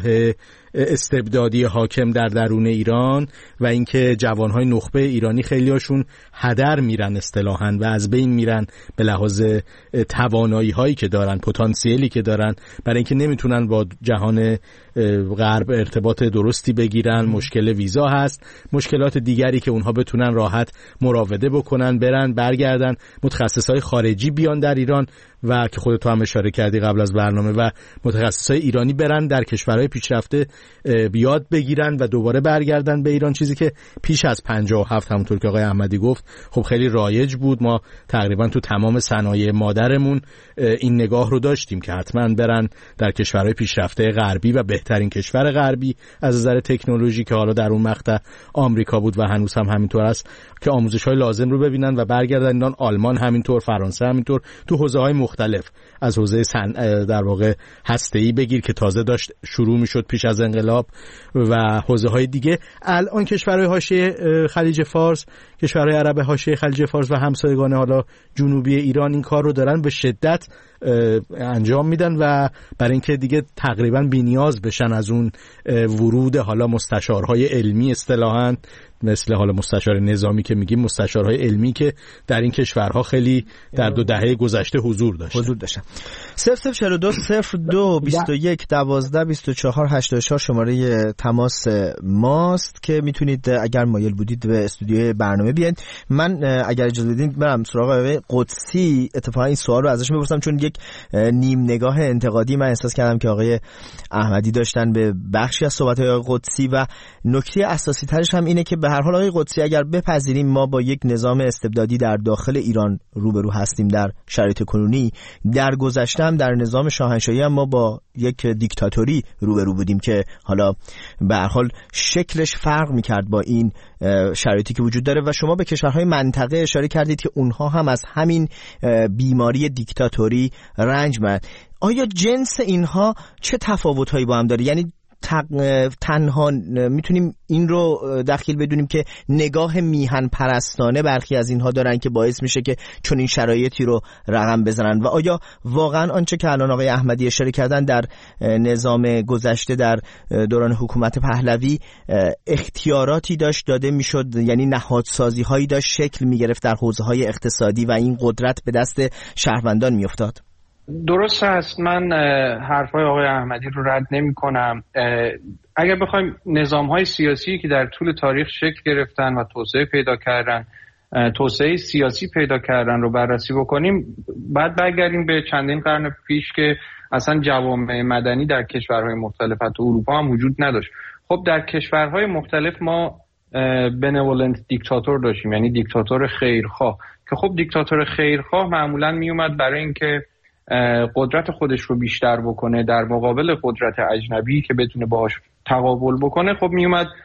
استبدادی حاکم در درون ایران و اینکه جوانهای نخبه ایرانی خیلی هاشون هدر میرن اصطلاحاً و از بین میرن به لحاظ توانایی هایی که دارن، پتانسیلی که دارن، برای اینکه نمیتونن با جهان غرب ارتباط درستی بگیرن. مشکل ویزا هست، مشکلات دیگری که اونها بتونن راحت مراوده بکنن، برن برگردن، متخصصای خارجی بیان در ایران و که خودت هم اشاره کردی قبل از برنامه و متخصصای ایرانی برن در کشورهای پیشرفته بیاد بگیرن و دوباره برگردن به ایران، چیزی که پیش از پنجاه و هفت همونطور که آقای احمدی گفت خب خیلی رایج بود. ما تقریبا تو تمام صنایع مادرمون این نگاه رو داشتیم که حتما برن در کشورهای پیشرفته غربی و بهترین کشور غربی از نظر تکنولوژی که حالا در اون مقطع آمریکا بود و هنوز هم همینطور است که آموزش‌های لازم رو ببینن و برگردن ایران. آلمان همینطور، فرانسه همینطور، تو حوزه‌های مختلف، از حوزه سن در واقع هسته‌ای بگیر که تازه داشت شروع میشد پیش از انقلاب و حوزه‌های دیگه. الان کشورهای حاشیه خلیج فارس، کشورهای عرب حاشیه خلیج فارس و همسایگان حالا جنوبی ایران این کار رو دارن به شدت انجام میدن و برای اینکه دیگه تقریبا بی‌نیاز بشن از اون ورود حالا مستشارهای علمی اصطلاحاً، مثل حالا مستشار نظامی که میگیم، مستشارهای علمی که در این کشورها خیلی در دو دهه گذشته حضور داشتن حضور داشتن. صفر صفر چهل و دو صفر دو بیست و یک دوازده بیست و چهار هشتاد و چهار شماره تماس ماست که میتونید اگر مایل بودید به استودیوی برنامه بیاید. من اگر اجازه بدین برم سراغ آقای قدسی. اتفاقا این سوال رو ازش میپرسم چون یک نیم نگاه انتقادی من احساس کردم که آقای احمدی داشتن به بخشی از صحبت‌های آقای قدسی و نکته اساسی ترش هم اینه که به هر حال آقای قدسی اگر بپذیریم ما با یک نظام استبدادی در داخل ایران روبرو هستیم در شرایط کنونی، در گذشته هم در نظام شاهنشاهی هم ما با یک دیکتاتوری روبرو بودیم که حالا به هر حال شکلش فرق می‌کرد با این شرایطی که وجود داره و شما به کشورهای منطقه اشاره کردید که اونها هم از همین بیماری دیکتاتوری رنج می‌برند. آیا جنس اینها چه تفاوت‌هایی با هم داره؟ یعنی تنها میتونیم این رو دخیل بدونیم که نگاه میهن پرستانه برخی از اینها دارن که باعث میشه که چون این شرایطی رو رقم بزنن و آیا واقعا آنچه که الان آقای احمدی اشاره کردن در نظام گذشته در دوران حکومت پهلوی اختیاراتی داشت داده میشد، یعنی نهادسازی هایی داشت شکل میگرفت در حوزه های اقتصادی و این قدرت به دست شهروندان میافتاد؟ درست است. من حرفای آقای احمدی رو رد نمی کنم. اگر بخوایم نظام‌های سیاسی که در طول تاریخ شکل گرفتن و توسعه پیدا کردن، توسعه سیاسی پیدا کردن رو بررسی بکنیم، بعد برگردیم به چندین قرن پیش که اصلا جوامع مدنی در کشورهای مختلف حتی اروپا هم وجود نداشت. خب در کشورهای مختلف ما بنولنت دیکتاتور داشتیم، یعنی دیکتاتور خیرخواه که خب دیکتاتور خیرخواه معمولاً می اومد برای اینکه قدرت خودش رو بیشتر بکنه در مقابل قدرت اجنبی که بتونه باهاش تقابل بکنه، خب می اومد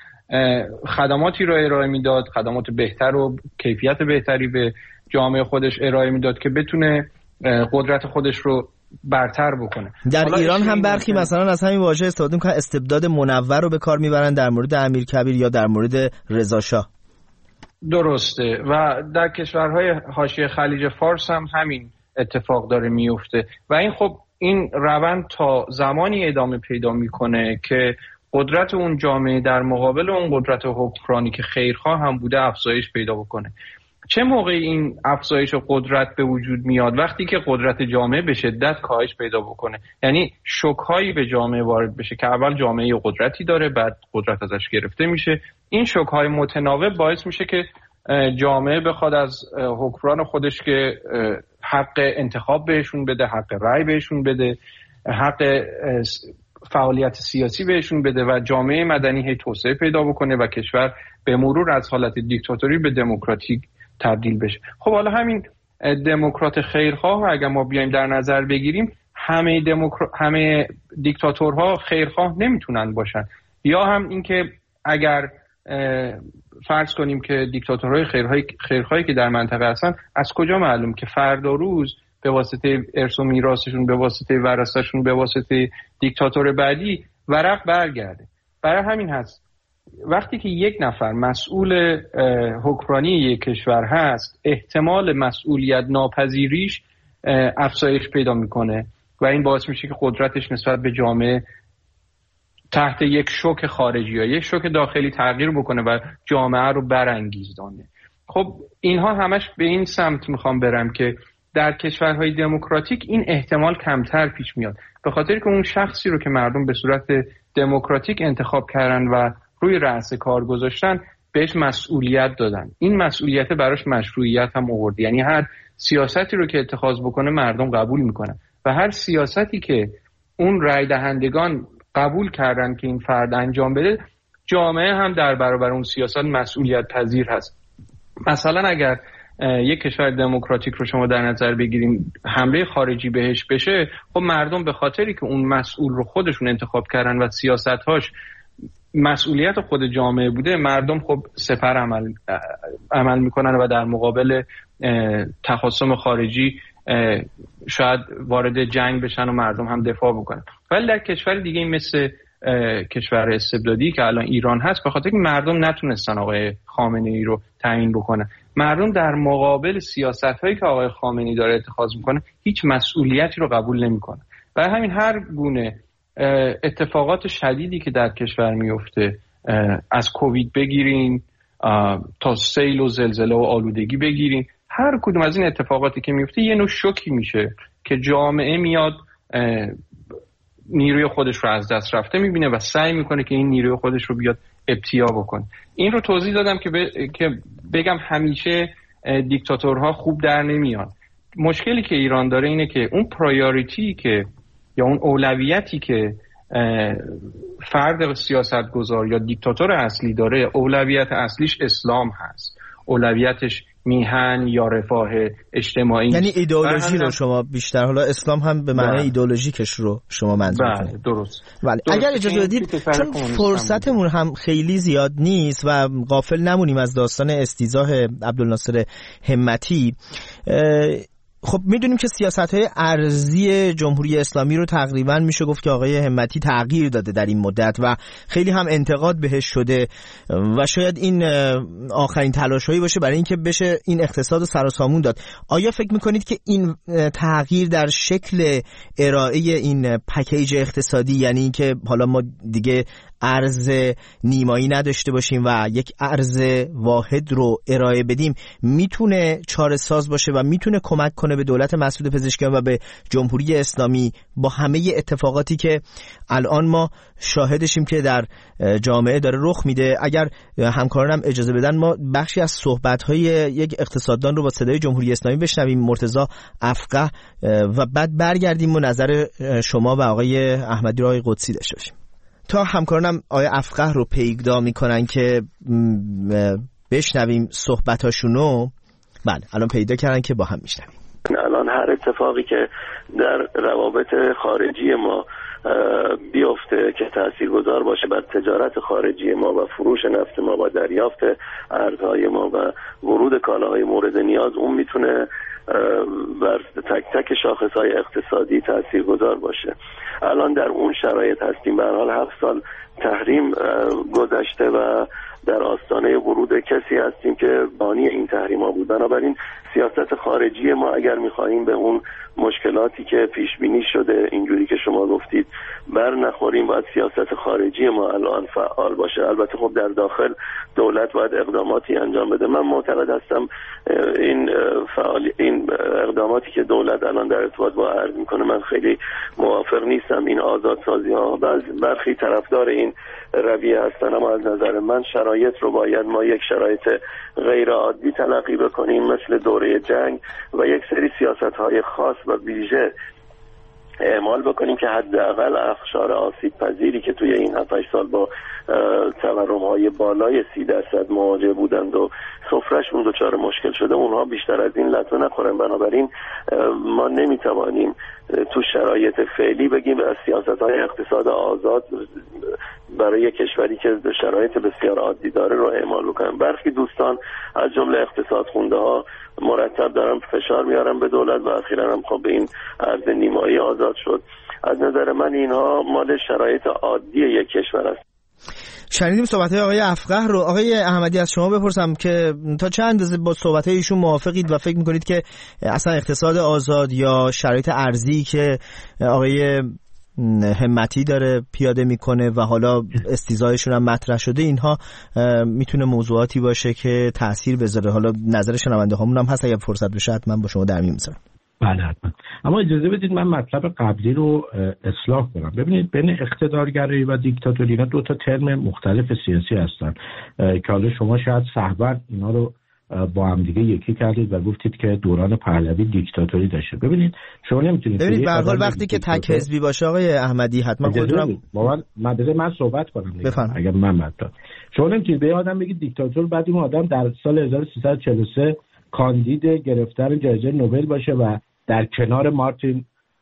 خدماتی رو ارائه میداد، خدمات بهتر و کیفیت بهتری به جامعه خودش ارائه میداد که بتونه قدرت خودش رو برتر بکنه. در ایران هم برخی مثلا از همین واژه استفاده میکنن، استبداد منور رو به کار میبرن در مورد امیرکبیر یا در مورد رضا شاه. درسته. و در کشورهای حاشیه خلیج فارس هم همین اتفاق داره میفته و این خب این روند تا زمانی ادامه پیدا میکنه که قدرت اون جامعه در مقابل اون قدرت حکمرانی که خیرخواه هم بوده افزایش پیدا بکنه. چه موقع این افزایش قدرت به وجود میاد؟ وقتی که قدرت جامعه به شدت کاهش پیدا بکنه، یعنی شوک‌هایی به جامعه وارد بشه که اول جامعه قدرتی داره بعد قدرت ازش گرفته میشه. این شوک‌های متناوب باعث میشه که جامعه بخواد از حکمران خودش که حق انتخاب بهشون بده، حق رأی بهشون بده، حق فعالیت سیاسی بهشون بده و جامعه مدنی هی توسعه پیدا بکنه و کشور به مرور از حالت دیکتاتوری به دموکراتیک تبدیل بشه. خب حالا همین دموکرات خیرخواه اگر ما بیایم در نظر بگیریم، همه دموکرات همه دیکتاتورها خیرخواه نمیتونن باشن، یا هم اینکه اگر فرض کنیم که دیکتاتورهای خیرخواهی خیرخواهی که در منطقه هستن، از کجا معلوم که فردا روز به واسطه ارث و میراثشون، به واسطه ورثه‌شون، به واسطه دیکتاتور بعدی ورق برگرده؟ برای همین هست وقتی که یک نفر مسئول حکمرانی یک کشور هست، احتمال مسئولیت ناپذیریش افزایش پیدا میکنه و این باعث میشه که قدرتش نسبت به جامعه تحت یک شوک خارجی یا یک شوک داخلی تغییر بکنه و جامعه رو برانگیزانه. خب اینها همش به این سمت میخوام برم که در کشورهای دموکراتیک این احتمال کمتر پیش میاد، به خاطر که اون شخصی رو که مردم به صورت دموکراتیک انتخاب کردن و روی رأس کار گذاشتن بهش مسئولیت دادن. این مسئولیت براش مشروعیت هم آورد، یعنی هر سیاستی رو که اتخاذ بکنه مردم قبول میکنن و هر سیاستی که اون رای دهندگان قبول کردن که این فرد انجام بده، جامعه هم در برابر اون سیاست مسئولیت پذیر هست. مثلا اگر یک کشور دموکراتیک رو شما در نظر بگیریم، حمله خارجی بهش بشه، خب مردم به خاطری که اون مسئول رو خودشون انتخاب کردن و سیاست‌هاش مسئولیت خود جامعه بوده، مردم خب سپر عمل عمل میکنن و در مقابل تخاصم خارجی شاید وارد جنگ بشن و مردم هم دفاع بکنن. ولی در کشور دیگه مثل کشور استبدادی که الان ایران هست، به خاطر که مردم نتونستن آقای خامنه‌ای رو تعیین بکنن، مردم در مقابل سیاست‌هایی که آقای خامنه‌ای داره اتخاذ میکنه هیچ مسئولیتی رو قبول نمیکنن. برای همین هر گونه اتفاقات شدیدی که در کشور میفته، از کووید بگیرین تا سیل و زلزله و آلودگی بگیرین، هر کدوم از این اتفاقاتی که میفته یه نوع شوکی میشه که جامعه میاد نیروی خودش رو از دست رفته میبینه و سعی میکنه که این نیروی خودش رو بیاد ابتیا بکنه. این رو توضیح دادم که, ب... که بگم همیشه دیکتاتورها خوب در نمیان. مشکلی که ایران داره اینه که اون پرایوریتی که یا اون اولویتی که فرد سیاستگزار یا دیکتاتور اصلی داره، اولویت اصلیش اسلام هست، اولویتش میهن یا رفاه اجتماعی. یعنی ایدئولوژی رو شما بیشتر، حالا اسلام هم به معنی ایدئولوژیکش رو شما منظور کنید. بله درست. ولی اگر اجازه بدید، چون فرصتمون هم خیلی زیاد نیست و غافل نمونیم از داستان استیضاح عبدالناصر همتی، خب میدونیم که سیاست‌های ارضی جمهوری اسلامی رو تقریباً میشه گفت که آقای همتی تغییر داده در این مدت و خیلی هم انتقاد بهش شده و شاید این آخرین تلاش‌هایی باشه برای اینکه بشه این اقتصاد رو سر و سامون داد. آیا فکر میکنید که این تغییر در شکل ارائه این پکیج اقتصادی، یعنی اینکه حالا ما دیگه ارز نیمایی نداشته باشیم و یک ارز واحد رو ارائه بدیم، میتونه چاره ساز باشه و میتونه کمک کنه به دولت مسعود پزشکیان و به جمهوری اسلامی با همه اتفاقاتی که الان ما شاهدشیم که در جامعه داره رخ میده؟ اگر همکارانم اجازه بدن ما بخشی از صحبت‌های یک اقتصاددان رو با صدای جمهوری اسلامی بشنویم، مرتضی افقه، و بعد برگردیم و نظر شما و آقای احمدی رو آقای قدسی داشته باشیم. تا همکارانم آقای افقه رو پیگدا میکنن که بشنویم صحبتاشونو. بله الان پیدا کردن که با هم میشنویم. الان هر اتفاقی که در روابط خارجی ما بیفته که تاثیرگذار باشه بر تجارت خارجی ما و فروش نفت ما و دریافت ارزهای ما و ورود کالاهای مورد نیاز، اون میتونه بر تک تک شاخصهای اقتصادی تاثیرگذار باشه. الان در اون شرایط هستیم. به هر حال هفت سال تحریم گذشته و در آستانه ورود کسی هستیم که بانی این تحریم ها بود. بنابراین سیاست خارجی ما اگر می‌خواهیم به اون مشکلاتی که پیش بینی شده اینجوری که شما گفتید بر نخوریم، باید سیاست خارجی ما الان فعال باشه. البته خب در داخل دولت باید اقداماتی انجام بده. من معتقد هستم این فعال این اقداماتی که دولت الان در ارتباط با ارز میکنه من خیلی موافق نیستم. این آزادسازی ها برخی طرفدار این رویه هستن، اما از نظر من شرایط رو باید ما یک شرایط غیر عادی تلقی بکنیم مثل دوره جنگ و یک سری سیاست های خاص و ویژه اعمال بکنیم که حداقل اقشار آسیب پذیری که توی این هفت هشت سال با تورم های بالای سی درصد مواجه بودند و سفرهشون دچار مشکل شده، اونها بیشتر از این لطمه نخورن. بنابراین ما نمیتوانیم تو شرایط فعلی بگیم از سیاست های اقتصاد آزاد برای کشوری که شرایط بسیار عادی داره رو اعمال بکنن. برخی دوستان از جمله اقتصاد خونده ها مرتب دارن فشار میارن به دولت و اخیراً هم خب به این ارز نیمایی آزاد شد. از نظر من اینها مال شرایط عادی یک کشور است. شنیدیم صحبت‌های آقای افقه رو. آقای احمدی از شما بپرسم که تا چند اندازه با صحبت‌های ایشون موافقید و فکر می‌کنید که اصلا اقتصاد آزاد یا شرایط ارزی که آقای همتی داره پیاده میکنه و حالا استیضاحشون هم مطرح شده، اینها میتونه موضوعاتی باشه که تأثیر بذاره؟ حالا نظر شنونده هامون هم هست، اگه فرصت بشه حتما با شما در میون میذارم. بله حتما. اما اجازه بدید من مطلب قبلی رو اصلاح کنم. ببینید بین اقتدارگرایی و دیکتاتوری اینا دو تا ترم مختلف سیاسی هستن که حالا شما شاید سهوا اینا رو با هم دیگه یکی کردید و گفتید که دوران پهلوی دیکتاتوری داشته. ببینید شما نمیتونید ببینید به هر حال وقتی که تک حزبی باشه آقای احمدی حتما خودتون با من من بذار من صحبت کنم دیگه. اگر من مطلب شما نمیتونید به آدم بگید دیکتاتور بعد اون آدم در سال هزار و سیصد و چهل و سه کاندید گرفتن جایزه نوبل باشه و در کنار مارتین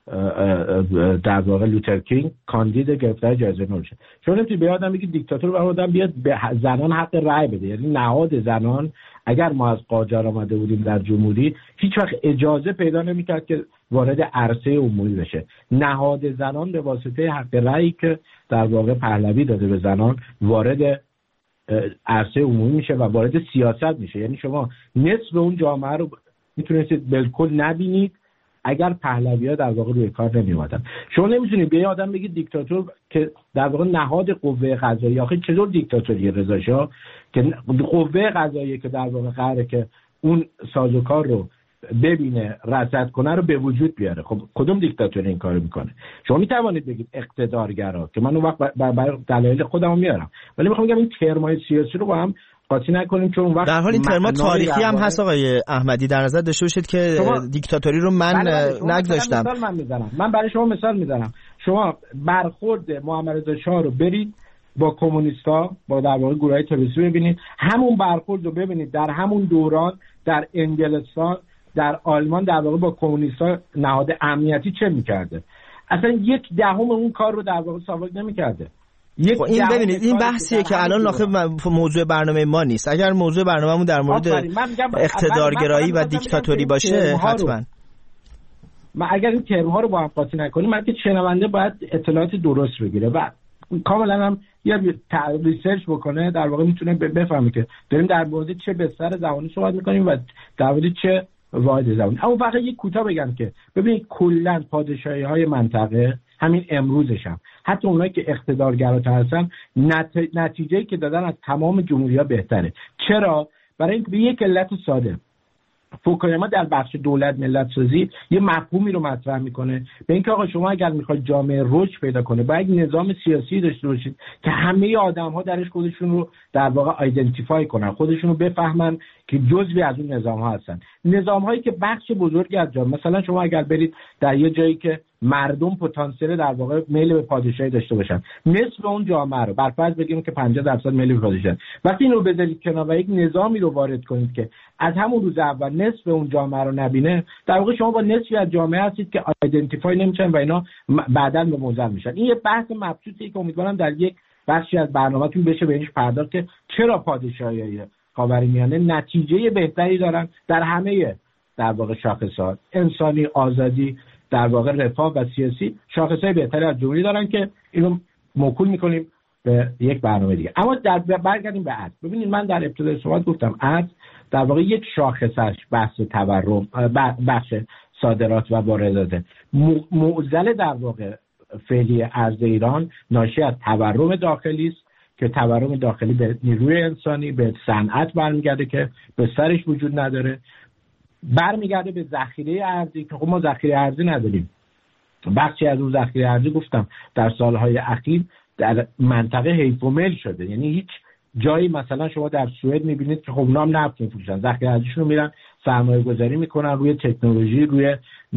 در واقع لوتر کینگ کاندید گرفتار جایزه نوبل شه. شما نمیتونید به آدم بگید دیکتاتور و آدم بیاد به زنان حق رأی بده. یعنی نهاد زنان اگر ما از قاجار آمده بودیم در جمهوری هیچ وقت اجازه پیدا نمیکرد که وارد عرصه عمومی بشه. نهاد زنان به واسطه حق رأیی که در واقع پهلوی داده به زنان وارد عرصه عمومی میشه و وارد سیاست میشه. یعنی شما نصف اون جامعه رو میتونستید بالکل نبینید اگر پهلوی‌ها در واقع روی کار نمی اومدن. شما نمیتونید به یه آدم بگید دیکتاتور که در واقع نهاد قوه قضاییه. آخه چطور دیکتاتوری رضا شاه که قوه قضاییه که در واقع قراره که اون سازوکار رو ببینه رصد کنه رو به وجود بیاره؟ خب کدوم دیکتاتوری این کارو میکنه؟ شما میتوانید بگید اقتدارگرا که من اون وقت برای دلایل خودم میارم، ولی میخوام بگم این ترمای سیاسی رو با هم قاطی نکنیم چون اون وقت در حال این ترما تاریخی هم هست آقای احمدی. در نظر داشته باشید که دیکتاتوری رو من نگذاشتم. مثال من میزنم من برای شما مثال میزنم. شما برخورد محمد رضا شاه رو برید با کمونیستا با در واقع گروهای تروریستی ببینید، همون برخورد رو ببینید در همون دوران در انگلستان در آلمان در واقع با کمونیستا نهاد امنیتی چه میکرده. اصلا یک دهم اون کار رو در واقع سابق نمیکرده. این ببینید این بحثیه که الان ناخب موضوع برنامه ما نیست. اگر موضوع برنامه‌مون در مورد اقتدارگرایی و دیکتاتوری باشه حتما ما اگر این ترم‌ها رو با هم قاطی نکنیم من که شنونده باید اطلاعات درست بگیره و کاملا هم یه ریسرچ بکنه، در واقع میتونه بفهمه که داریم در مورد چه بستر زمانی صحبت میکنیم و در مورد چه واحد زمانی. اما فقط یک کوتاه بگم که ببینید کلا پادشاهی‌های منطقه همین امروزش هم حتی اونایی که اقتدارگراتر هستن نت... نتیجه‌ای که دادن از تمام جمهوری‌ها بهتره. چرا؟ برای اینکه به یک علت ساده فوکویاما در بخش دولت ملت سازی یه مفهومی رو مطرح میکنه به اینکه آقا شما اگر میخواید جامعه رشد پیدا کنه باید نظام سیاسی داشته باشید که همه آدم‌ها درش خودشون رو در واقع آیدنتیفای کنن، خودشون رو بفهمن که جزوی از اون نظام‌ها هستن. نظام‌هایی که بخش بزرگی از جامعه، مثلا شما اگر برید در یه جایی که مردم پتانسیل در واقع میل به پادشاهی داشته باشن، نصف اون جامعه رو بر فرض بگیم که پنجاه درصد میل به پادشاهی، وقتی اینو بذارید کنار و یک نظامی رو وارد کنید که از همون روز اول نصف اون جامعه رو نبینه، در واقع شما با نصفی از جامعه هستید که آیدنتیفای نمیشن و اینا بعداً به موزل میشن. این یه بحث مبسوطی که امیدوارم در یک بخشی از برنامه‌تون بشه بهش پرداخت که چرا پادشاهی خاورمیانه نتیجه بهتری دارن در همه در واقع شاخص‌ها، انسانی، آزادی، در واقع رفاه و سیاسی، شاخص‌های بهتری از جمهوری دارن که اینو موکول می‌کنیم به یک برنامه دیگه. اما در برگردیم به ارز. ببینید من در ابتدای صحبت گفتم ارز در واقع یک شاخصش بحث تورم، بخش صادرات و واردات، معضل در واقع فعلی ارز ایران ناشی از تورم داخلی است که تورم داخلی به نیروی انسانی، به صنعت برمیگرده که به سرش وجود نداره، برمیگرده به ذخیره ارزی که خب ما ذخیره ارزی نداریم. بخشی از اون ذخیره ارزی گفتم در سالهای اخیر در منطقه حیف و میل شده. یعنی هیچ جایی مثلا شما در سوئد میبینید که خب اونا هم نفت میفروشن، ذخیره ارزیشون رو میرن سرمایه گذاری میکنن روی تکنولوژی، روی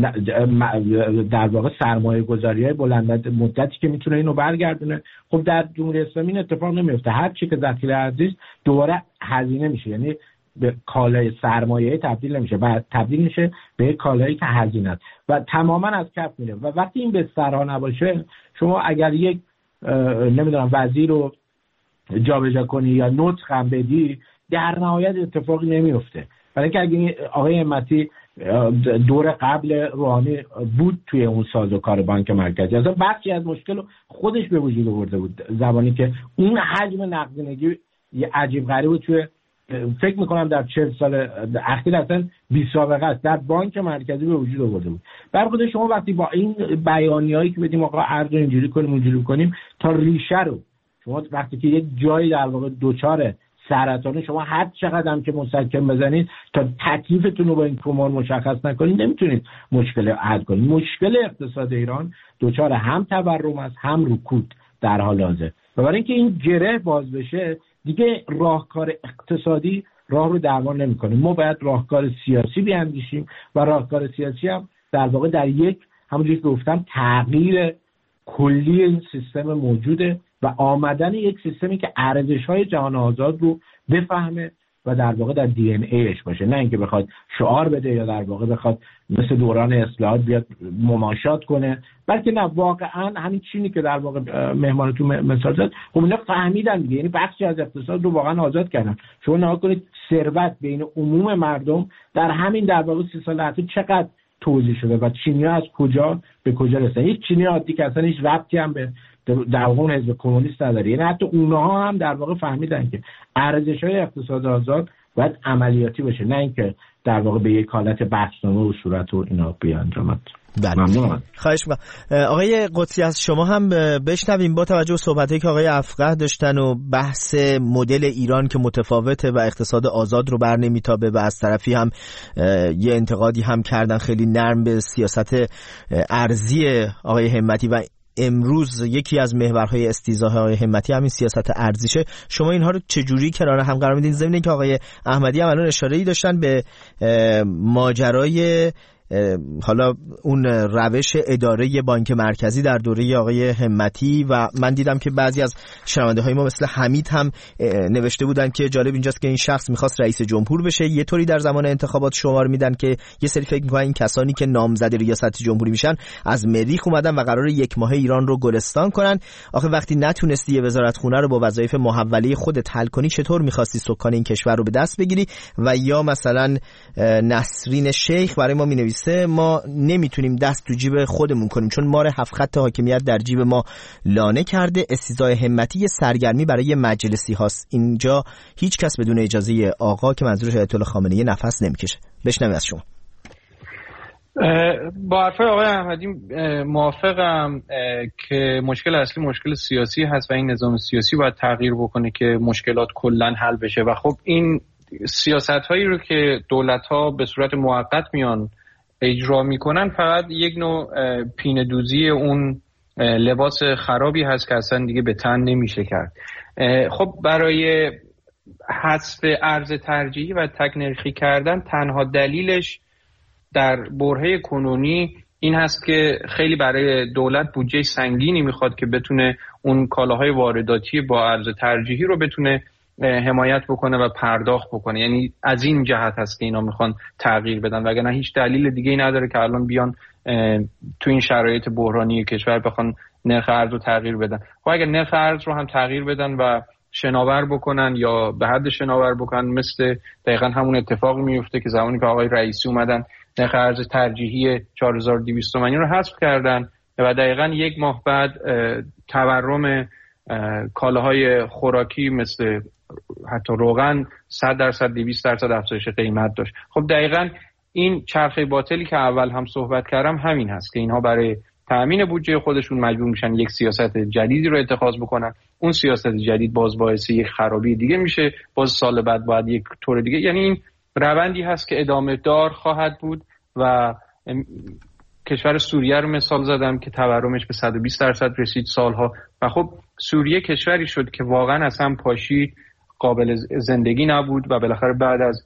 در واقع سرمایه گذاری های بلند مدتی که میتونه اینو برگردونه. خب در جمهوری اسلامی این اتفاق نمیفته. هر چی که ذخیره ارزی دوباره هزینه میشه، یعنی به کالای سرمایه تبدیل نمیشه و تبدیل میشه به کالایی که هزینه است و تماما از کف میره. و وقتی این بسترها نباشه، شما اگر یک نمیدونم وزیر رو جابجا کنی یا نطق هم بدی، در نهایت اتفاقی نمیفته. برای اینکه اگه آقای همتی دور قبل روحانی بود توی اون سازوکار بانک مرکزی، اصلا بخشی از مشکل خودش به وجود آورده بود، زمانی که اون حجم نقدینگی یه عجیب غریبه توی فکر میکنم در چهل سال اخیر اصلا بی سابقه است در بانک مرکزی به وجود آورده بود. بر خود شما وقتی با این بیانیه‌ای که بدیم آقا ارز اینجوری کنیم اونجوری کنیم تا ریشه رو، شما وقتی که یک جایی در واقع دوچار سرطان، شما هر چقدر هم که مسکن بزنید تا تکلیفتون رو با این تومور مشخص نکنید نمیتونید مشکل حل کنید. مشکل اقتصاد ایران دوچار هم تورم است هم رکود در حال حاضر. و برای اینکه این گره باز بشه دیگه راهکار اقتصادی راه رو درمان نمی‌کنه. ما باید راهکار سیاسی بیاندیشیم و راهکار سیاسی هم در واقع در یک همونجوری که گفتم تغییر کلی این سیستم موجوده و آمدن یک سیستمی که ارزش‌های جهان آزاد رو بفهمه و در واقع در دی ان ایش باشه، نه اینکه بخواد شعار بده یا در واقع بخواد مثل دوران اصلاحات بیاد مماشات کنه، بلکه نه، واقعا همین چینی که در واقع مهمانتون مثال زد، خب اینا فهمیدن دیگه، یعنی بخشی از اقتصاد رو واقعا آزاد کردن. شما نگاه کنید ثروت بین عموم مردم در همین در واقع سی سال اخیر چقدر توزیع شده و چینی‌ها از کجا به کجا رسیدن. هیچ چینی عادی که اصلا هیچ ربطی هم به در واقع حزب کمونیست نداره، یعنی حتی اونها هم در واقع فهمیدن که ارزش‌های اقتصاد آزاد باید عملیاتی باشه، نه اینکه در واقع به یک حالت بحث‌نامه و صورت و اینا بیانجامد. ممنونم. خواهش می‌کنم. آقای قدسی از شما هم بشنویم با توجه به صحبتایی که آقای افقه داشتن و بحث مدل ایران که متفاوته و اقتصاد آزاد رو بر نمیتابه و از طرفی هم یه انتقادی هم کردن خیلی نرم به سیاست ارزی آقای همتی و امروز یکی از محورهای استیضاح آقای همتی همین سیاست ارزیشه. شما اینها رو چجوری کنار هم قرار میدین؟ ضمن اینکه آقای احمدی هم الان اشاره‌ای داشتن به ماجرای حالا اون روش اداره بانک مرکزی در دوره آقای همتی و من دیدم که بعضی از شنونده های ما مثل حمید هم نوشته بودن که جالب اینجاست که این شخص میخواست رئیس جمهور بشه، یه طوری در زمان انتخابات شمار میدن که یه سری فکر میکنن این کسانی که نامزد ریاست جمهوری میشن از مریخ اومدن و قرار یک ماه ایران رو گلستان کنن. آخه وقتی نتونستی یه وزارت خونه رو با وظایف محوله خودت حل کنی، چطور میخواستی سکان این کشور رو به دست بگیری؟ و یا مثلا نسرین شیخ برای ما مینویسه ما نمیتونیم دست تو جیب خودمون کنیم چون مار هفت خط حاکمیت در جیب ما لانه کرده. استیضاح همتی یه سرگرمی برای مجلسی هاست، اینجا هیچ کس بدون اجازه آقا که منظورش آیت الله خامنه‌ای نفس نمیکشه. بشنویم از شما. با حرفای آقای احمدی موافقم که مشکل اصلی مشکل سیاسی هست و این نظام سیاسی باید تغییر بکنه که مشکلات کلا حل بشه و خب این سیاست هایی رو که دولت ها به صورت موقت میان اجرا میکنن فقط یک نوع پینه دوزی اون لباس خرابی هست که اصلا دیگه به تن نمیشه کرد. خب برای حذف ارز ترجیحی و تک نرخی کردن تنها دلیلش در برهه کنونی این هست که خیلی برای دولت بودجه سنگینی میخواد که بتونه اون کالاهای وارداتی با ارز ترجیحی رو بتونه حمایت بکنه و پرداخت بکنه. یعنی از این جهت هست که اینا میخوان تغییر بدن، وگرنه هیچ دلیل دیگه ای نداره که الان بیان تو این شرایط بحرانی کشور بخوان نرخ ارز رو تغییر بدن. خب اگر نرخ ارز رو هم تغییر بدن و شناور بکنن یا به حد شناور بکنن، مثل دقیقاً همون اتفاقی میفته که زمانی که آقای رئیسی اومدن نرخ ارز ترجیحی چهار هزار و دویست تومانی رو حذف کردن و دقیقاً یک ماه بعد تورم کالاهای خوراکی مثل حتی روغن صد درصد دویست درصد افزایش قیمت داشت. خب دقیقاً این چرخه باطلی که اول هم صحبت کردم همین هست که اینها برای تأمین بودجه خودشون مجبور میشن یک سیاست جدیدی رو اتخاذ بکنن. اون سیاست جدید باز باعث یک خرابی دیگه میشه، باز سال بعد باید یک طور دیگه. یعنی این روندی هست که ادامه دار خواهد بود و کشور سوریه رو مثال زدم که تورمش به صد و بیست درصد رسید سالها و خب سوریه کشوری شد که واقعا از هم پاشید، قابل زندگی نبود و بالاخره بعد از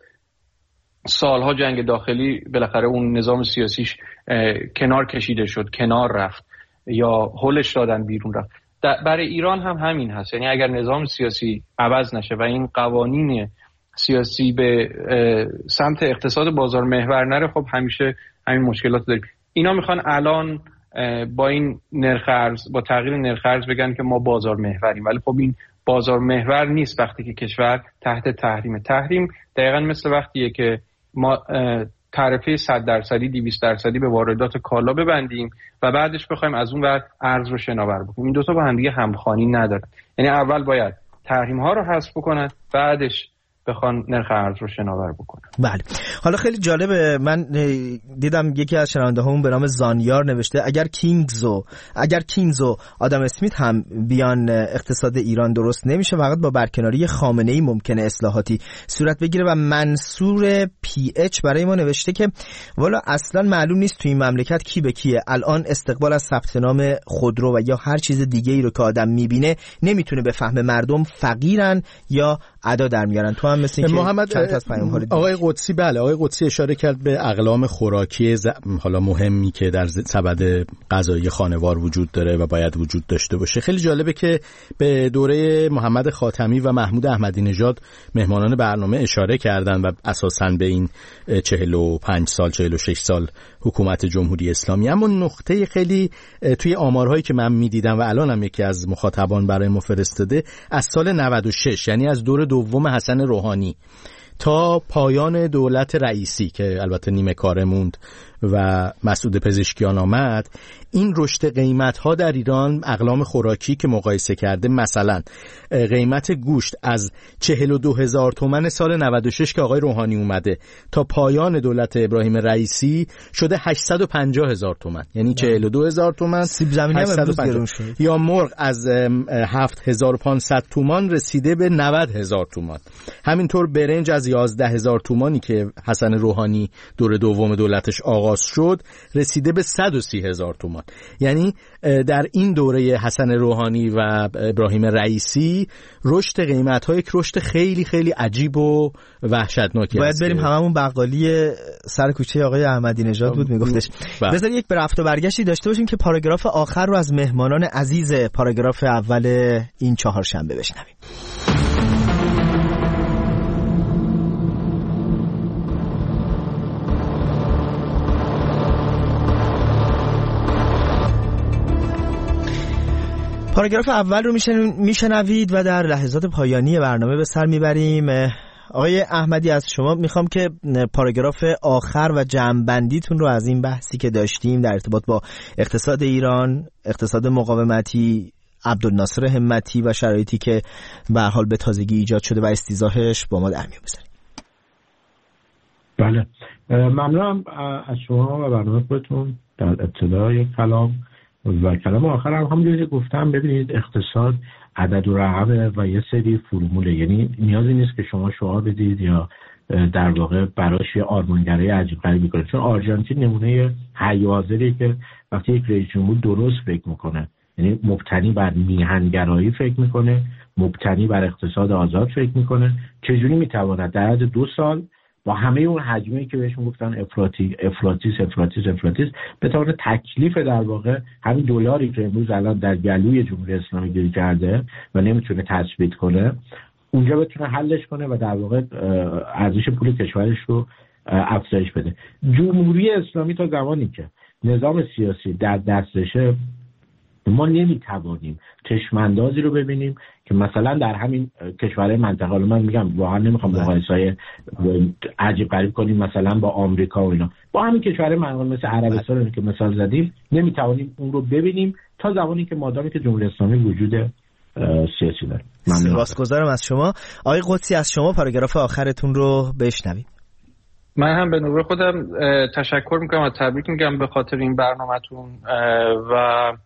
سالها جنگ داخلی بالاخره اون نظام سیاسیش کنار کشیده شد، کنار رفت یا هولش دادن بیرون رفت. برای ایران هم همین هست. یعنی اگر نظام سیاسی عوض نشه و این قوانین سیاسی به سمت اقتصاد بازار محور نره، خب همیشه همین مشکلات داریم. اینا میخوان الان با این نرخ ارز، با تغییر نرخ ارز بگن که ما بازار محوریم، ولی خب این بازار محور نیست وقتی که کشور تحت تحریم. تحریم دقیقاً مثل وقتیه که ما تعرفه صد درصدی دویست درصدی به واردات کالا ببندیم و بعدش بخوایم از اون ور ارز رو شناور بکنیم. این دو تا با هم دیگه همخوانی ندارن. یعنی اول باید تحریم ها رو حذف بکنن، بعدش بخوان نرخ ارز رو شناور بکنن. بله. حالا خیلی جالبه، من دیدم یکی از شنونده هامون به نام زانیار نوشته اگر کینگزو اگر کینگزو آدم اسمیت هم بیان اقتصاد ایران درست نمیشه، فقط با برکناری خامنه‌ای ممکنه اصلاحاتی صورت بگیره. و منصور پی اچ برای ما نوشته که والا اصلا معلوم نیست توی این مملکت کی به کیه. الان استقبال از ثبت نام خودرو و یا هر چیز دیگه ای رو که آدم میبینه نمیتونه بفهمه مردم فقیرن یا ادا در میارن. تو هم مثل این محمد چند تا از پیام‌ها رو آقای قدسی بله آقای قدسی اشاره کرد به اقلام خوراکی ز... حالا مهمی که در سبد غذایی خانوار وجود داره و باید وجود داشته باشه. خیلی جالبه که به دوره محمد خاتمی و محمود احمدی نژاد مهمانان برنامه اشاره کردن و اساساً به این چهل و پنج سال چهل و شش سال حکومت جمهوری اسلامی. اما نقطه خیلی توی آمارهایی که من میدیدم و الان هم یکی از مخاطبان برای ما فرستاده، از سال نود و شش یعنی از دور دوم حسن روحانی تا پایان دولت رئیسی که البته نیمه کاره موند و مسعود پزشکیان آمد، این رشد قیمت ها در ایران اقلام خوراکی که مقایسه کرده، مثلا قیمت گوشت از چهل و دو هزار تومان سال نود و شش که آقای روحانی اومده تا پایان دولت ابراهیم رئیسی شده هشتصد و پنجاه هزار تومان، یعنی چهل و دو هزار تومان. سیب زمینی هم امروز گرون شد. یا مرغ از هفت هزار و پانصد تومان رسیده به نود هزار تومان. همینطور برنج از یازده هزار تومانی که حسن روحانی دور دوم دولتش آغاز شد رسیده به صد و سی هزار تومان. یعنی در این دوره حسن روحانی و ابراهیم رئیسی رشد قیمت‌ها یک رشد خیلی خیلی عجیب و وحشتناکی باید بریم هممون بقالی سر کوچه آقای احمدی نژاد بود میگفتش. بذار یک رفت و برگشتی داشته باشیم که پاراگراف آخر رو از مهمانان عزیز پاراگراف اول این چهارشنبه بشنویم. پاراگراف اول رو میشنوید و در لحظات پایانی برنامه به سر میبریم. آقای احمدی از شما میخوام که پاراگراف آخر و جمع‌بندیتون رو از این بحثی که داشتیم در ارتباط با اقتصاد ایران، اقتصاد مقاومتی، عبدالناصر همتی و شرایطی که به هر حال به تازگی ایجاد شده و استیضاحش با ما در میون بذارید. بله، ممنونم از شما و برنامه خودتون. در ابتدای کلام و کلام آخر هم همونجوری که گفتم، ببینید اقتصاد عدد و رقمه و یه سری فرموله، یعنی نیازی نیست که شما شعار بدید یا در واقع براش یه آرمانگرایی عجیب غریبی کنید. چون آرژانتین نمونه حی و حاضریه که وقتی یک رئیس جمهور درست فکر میکنه، یعنی مبتنی بر میهنگرایی فکر میکنه، مبتنی بر اقتصاد آزاد فکر میکنه، چجوری میتواند در عرض دو سال با همه اون حجمی که بهشون گفتن افراطی افراطیس افراطیس افراطیس بتونه تکلیف در واقع همین دلاری که امروز الان در گلوی جمهوری اسلامی گیر کرده و نمیتونه تثبیت کنه، اونجا بتونه حلش کنه و در واقع ارزش پول کشورش رو افزایش بده. جمهوری اسلامی تا زمانی که نظام سیاسی در دستشه، ما نمیتوانیم چشماندازی رو ببینیم که مثلا در همین کشورهای منطقه، حالا من میگم واقعا نمیخوام مقایسه‌های عجیب غریب کنیم مثلا با آمریکا و اینا، با همین کشورهای منطقه مثل عربستان که مثال زدیم، نمیتوانیم اون رو ببینیم تا زمانی که مادامی که جمهوری اسلامی وجود سیاسی داره. سپاسگزارم از شما. آقای قدسی از شما پاراگراف آخرتون رو بشنویم. من هم به نوبه خودم تشکر میکنم و تبریک میگم به خاطر این برنامه‌تون و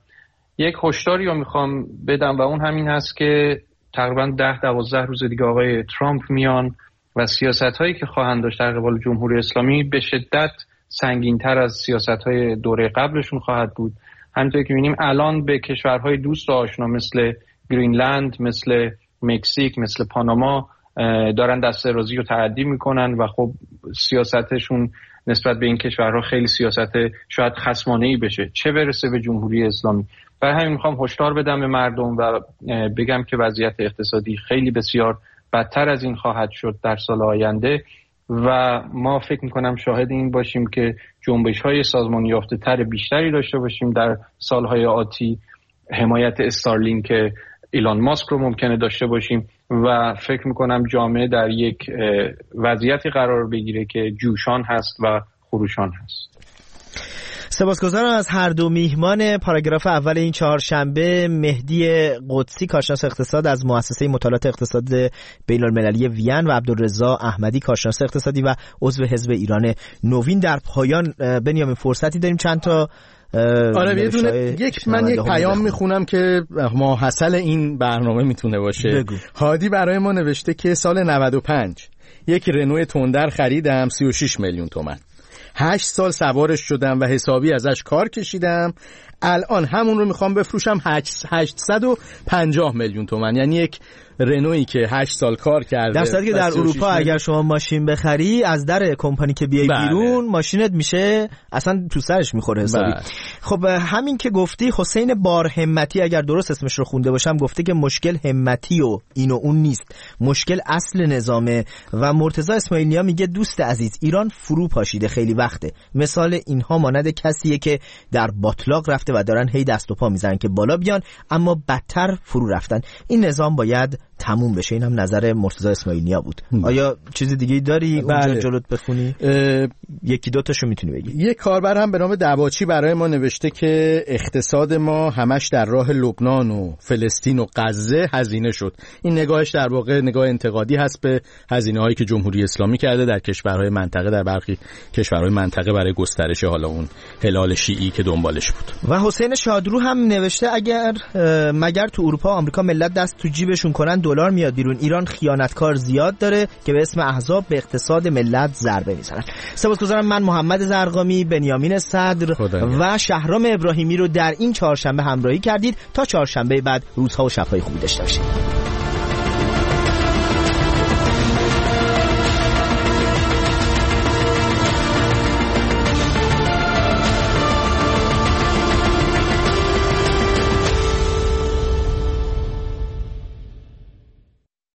یک هشداری رو میخوام بدم و اون همین هست که تقریبا ده دوازده روز دیگه آقای ترامپ میان و سیاست‌هایی که خواهند داشت در قبال جمهوری اسلامی به شدت سنگین‌تر از سیاست‌های دوره قبلشون خواهد بود. همونطور که می‌بینیم الان به کشورهای دوست و آشنا مثل گرینلند، مثل مکزیک، مثل پاناما دارن دست درازی رو تعدی میکنن و خب سیاستشون نسبت به این کشورها خیلی سیاست شاید خصمانه‌ای بشه، چه برسه به جمهوری اسلامی. برای همین میخوام هشدار بدم به مردم و بگم که وضعیت اقتصادی خیلی بسیار بدتر از این خواهد شد در سال آینده و ما فکر میکنم شاهد این باشیم که جنبش‌های سازمان یافته تر بیشتری داشته باشیم در سالهای آتی. حمایت استارلینک ایلان ماسک رو ممکنه داشته باشیم و فکر میکنم جامعه در یک وضعیتی قرار بگیره که جوشان هست و خروشان هست. سپاسگزارم از هر دو میهمان پاراگراف اول این چهارشنبه. مهدی قدسی کارشناس اقتصاد از مؤسسه مطالعات اقتصاد بین المللی وین و عبدالرضا احمدی کارشناس اقتصادی و عضو حزب ایران نوین. در پایان بنیامین فرصتی داریم چند تا آره یه دونه یک من یک پیام میخونم که ماحصل این برنامه میتونه باشه. بگو. هادی برای ما نوشته که سال نود و پنج یک رنو تندر خریدم سی و شش میلیون تومان. هشت سال سوارش شدم و حسابی ازش کار کشیدم. الان همون رو میخوام بفروشم هشتصد و پنجاه میلیون تومان، یعنی یک رنویی که هشت سال کار کرده، در صورتی که در اروپا اگر شما ماشین بخری از در کمپانی که بیای بله. بیرون ماشینت میشه اصلا تو سرش میخوره حسابی. بله. خب همین که گفتی حسین بارهمتی، اگر درست اسمش رو خونده باشم، گفته که مشکل همتی و این و اون نیست، مشکل اصل نظامه. و مرتضی اسماعیل نیا میگه دوست عزیز، ایران فرو پاشیده خیلی وقته، مثال اینها مانند کسیه که در باطلاق رفته و دارن هی دست و پا میزنن که بالا بیان اما بدتر فرو رفتن. این نظام باید تموم بشه. این هم نظر مرتضی اسماعیل نیا بود. آیا چیز دیگه داری بله. اونجا جلوت بخونی؟ یکی دو تاشو میتونی بگی. یک کاربر هم به نام دواچی برای ما نوشته که اقتصاد ما همش در راه لبنان و فلسطین و غزه هزینه شد. این نگاهش در واقع نگاه انتقادی هست به هزینه‌هایی که جمهوری اسلامی کرده در کشورهای منطقه، در برخی کشورهای منطقه برای گسترش حالا اون هلال شیعی که دنبالش بود. و حسین شادرو هم نوشته اگر مگر تو اروپا آمریکا ملت دست تو جیبشون کنن دلار میاد بیرون، ایران خیانتکار زیاد داره که به اسم احزاب به اقتصاد ملت ضربه میزنن. سپاسگزارم. من محمد زرقامی، بنیامین صدر و شهرام ابراهیمی رو در این چهارشنبه همراهی کردید. تا چهارشنبه بعد روزها و شب‌های خوبی داشته باشید.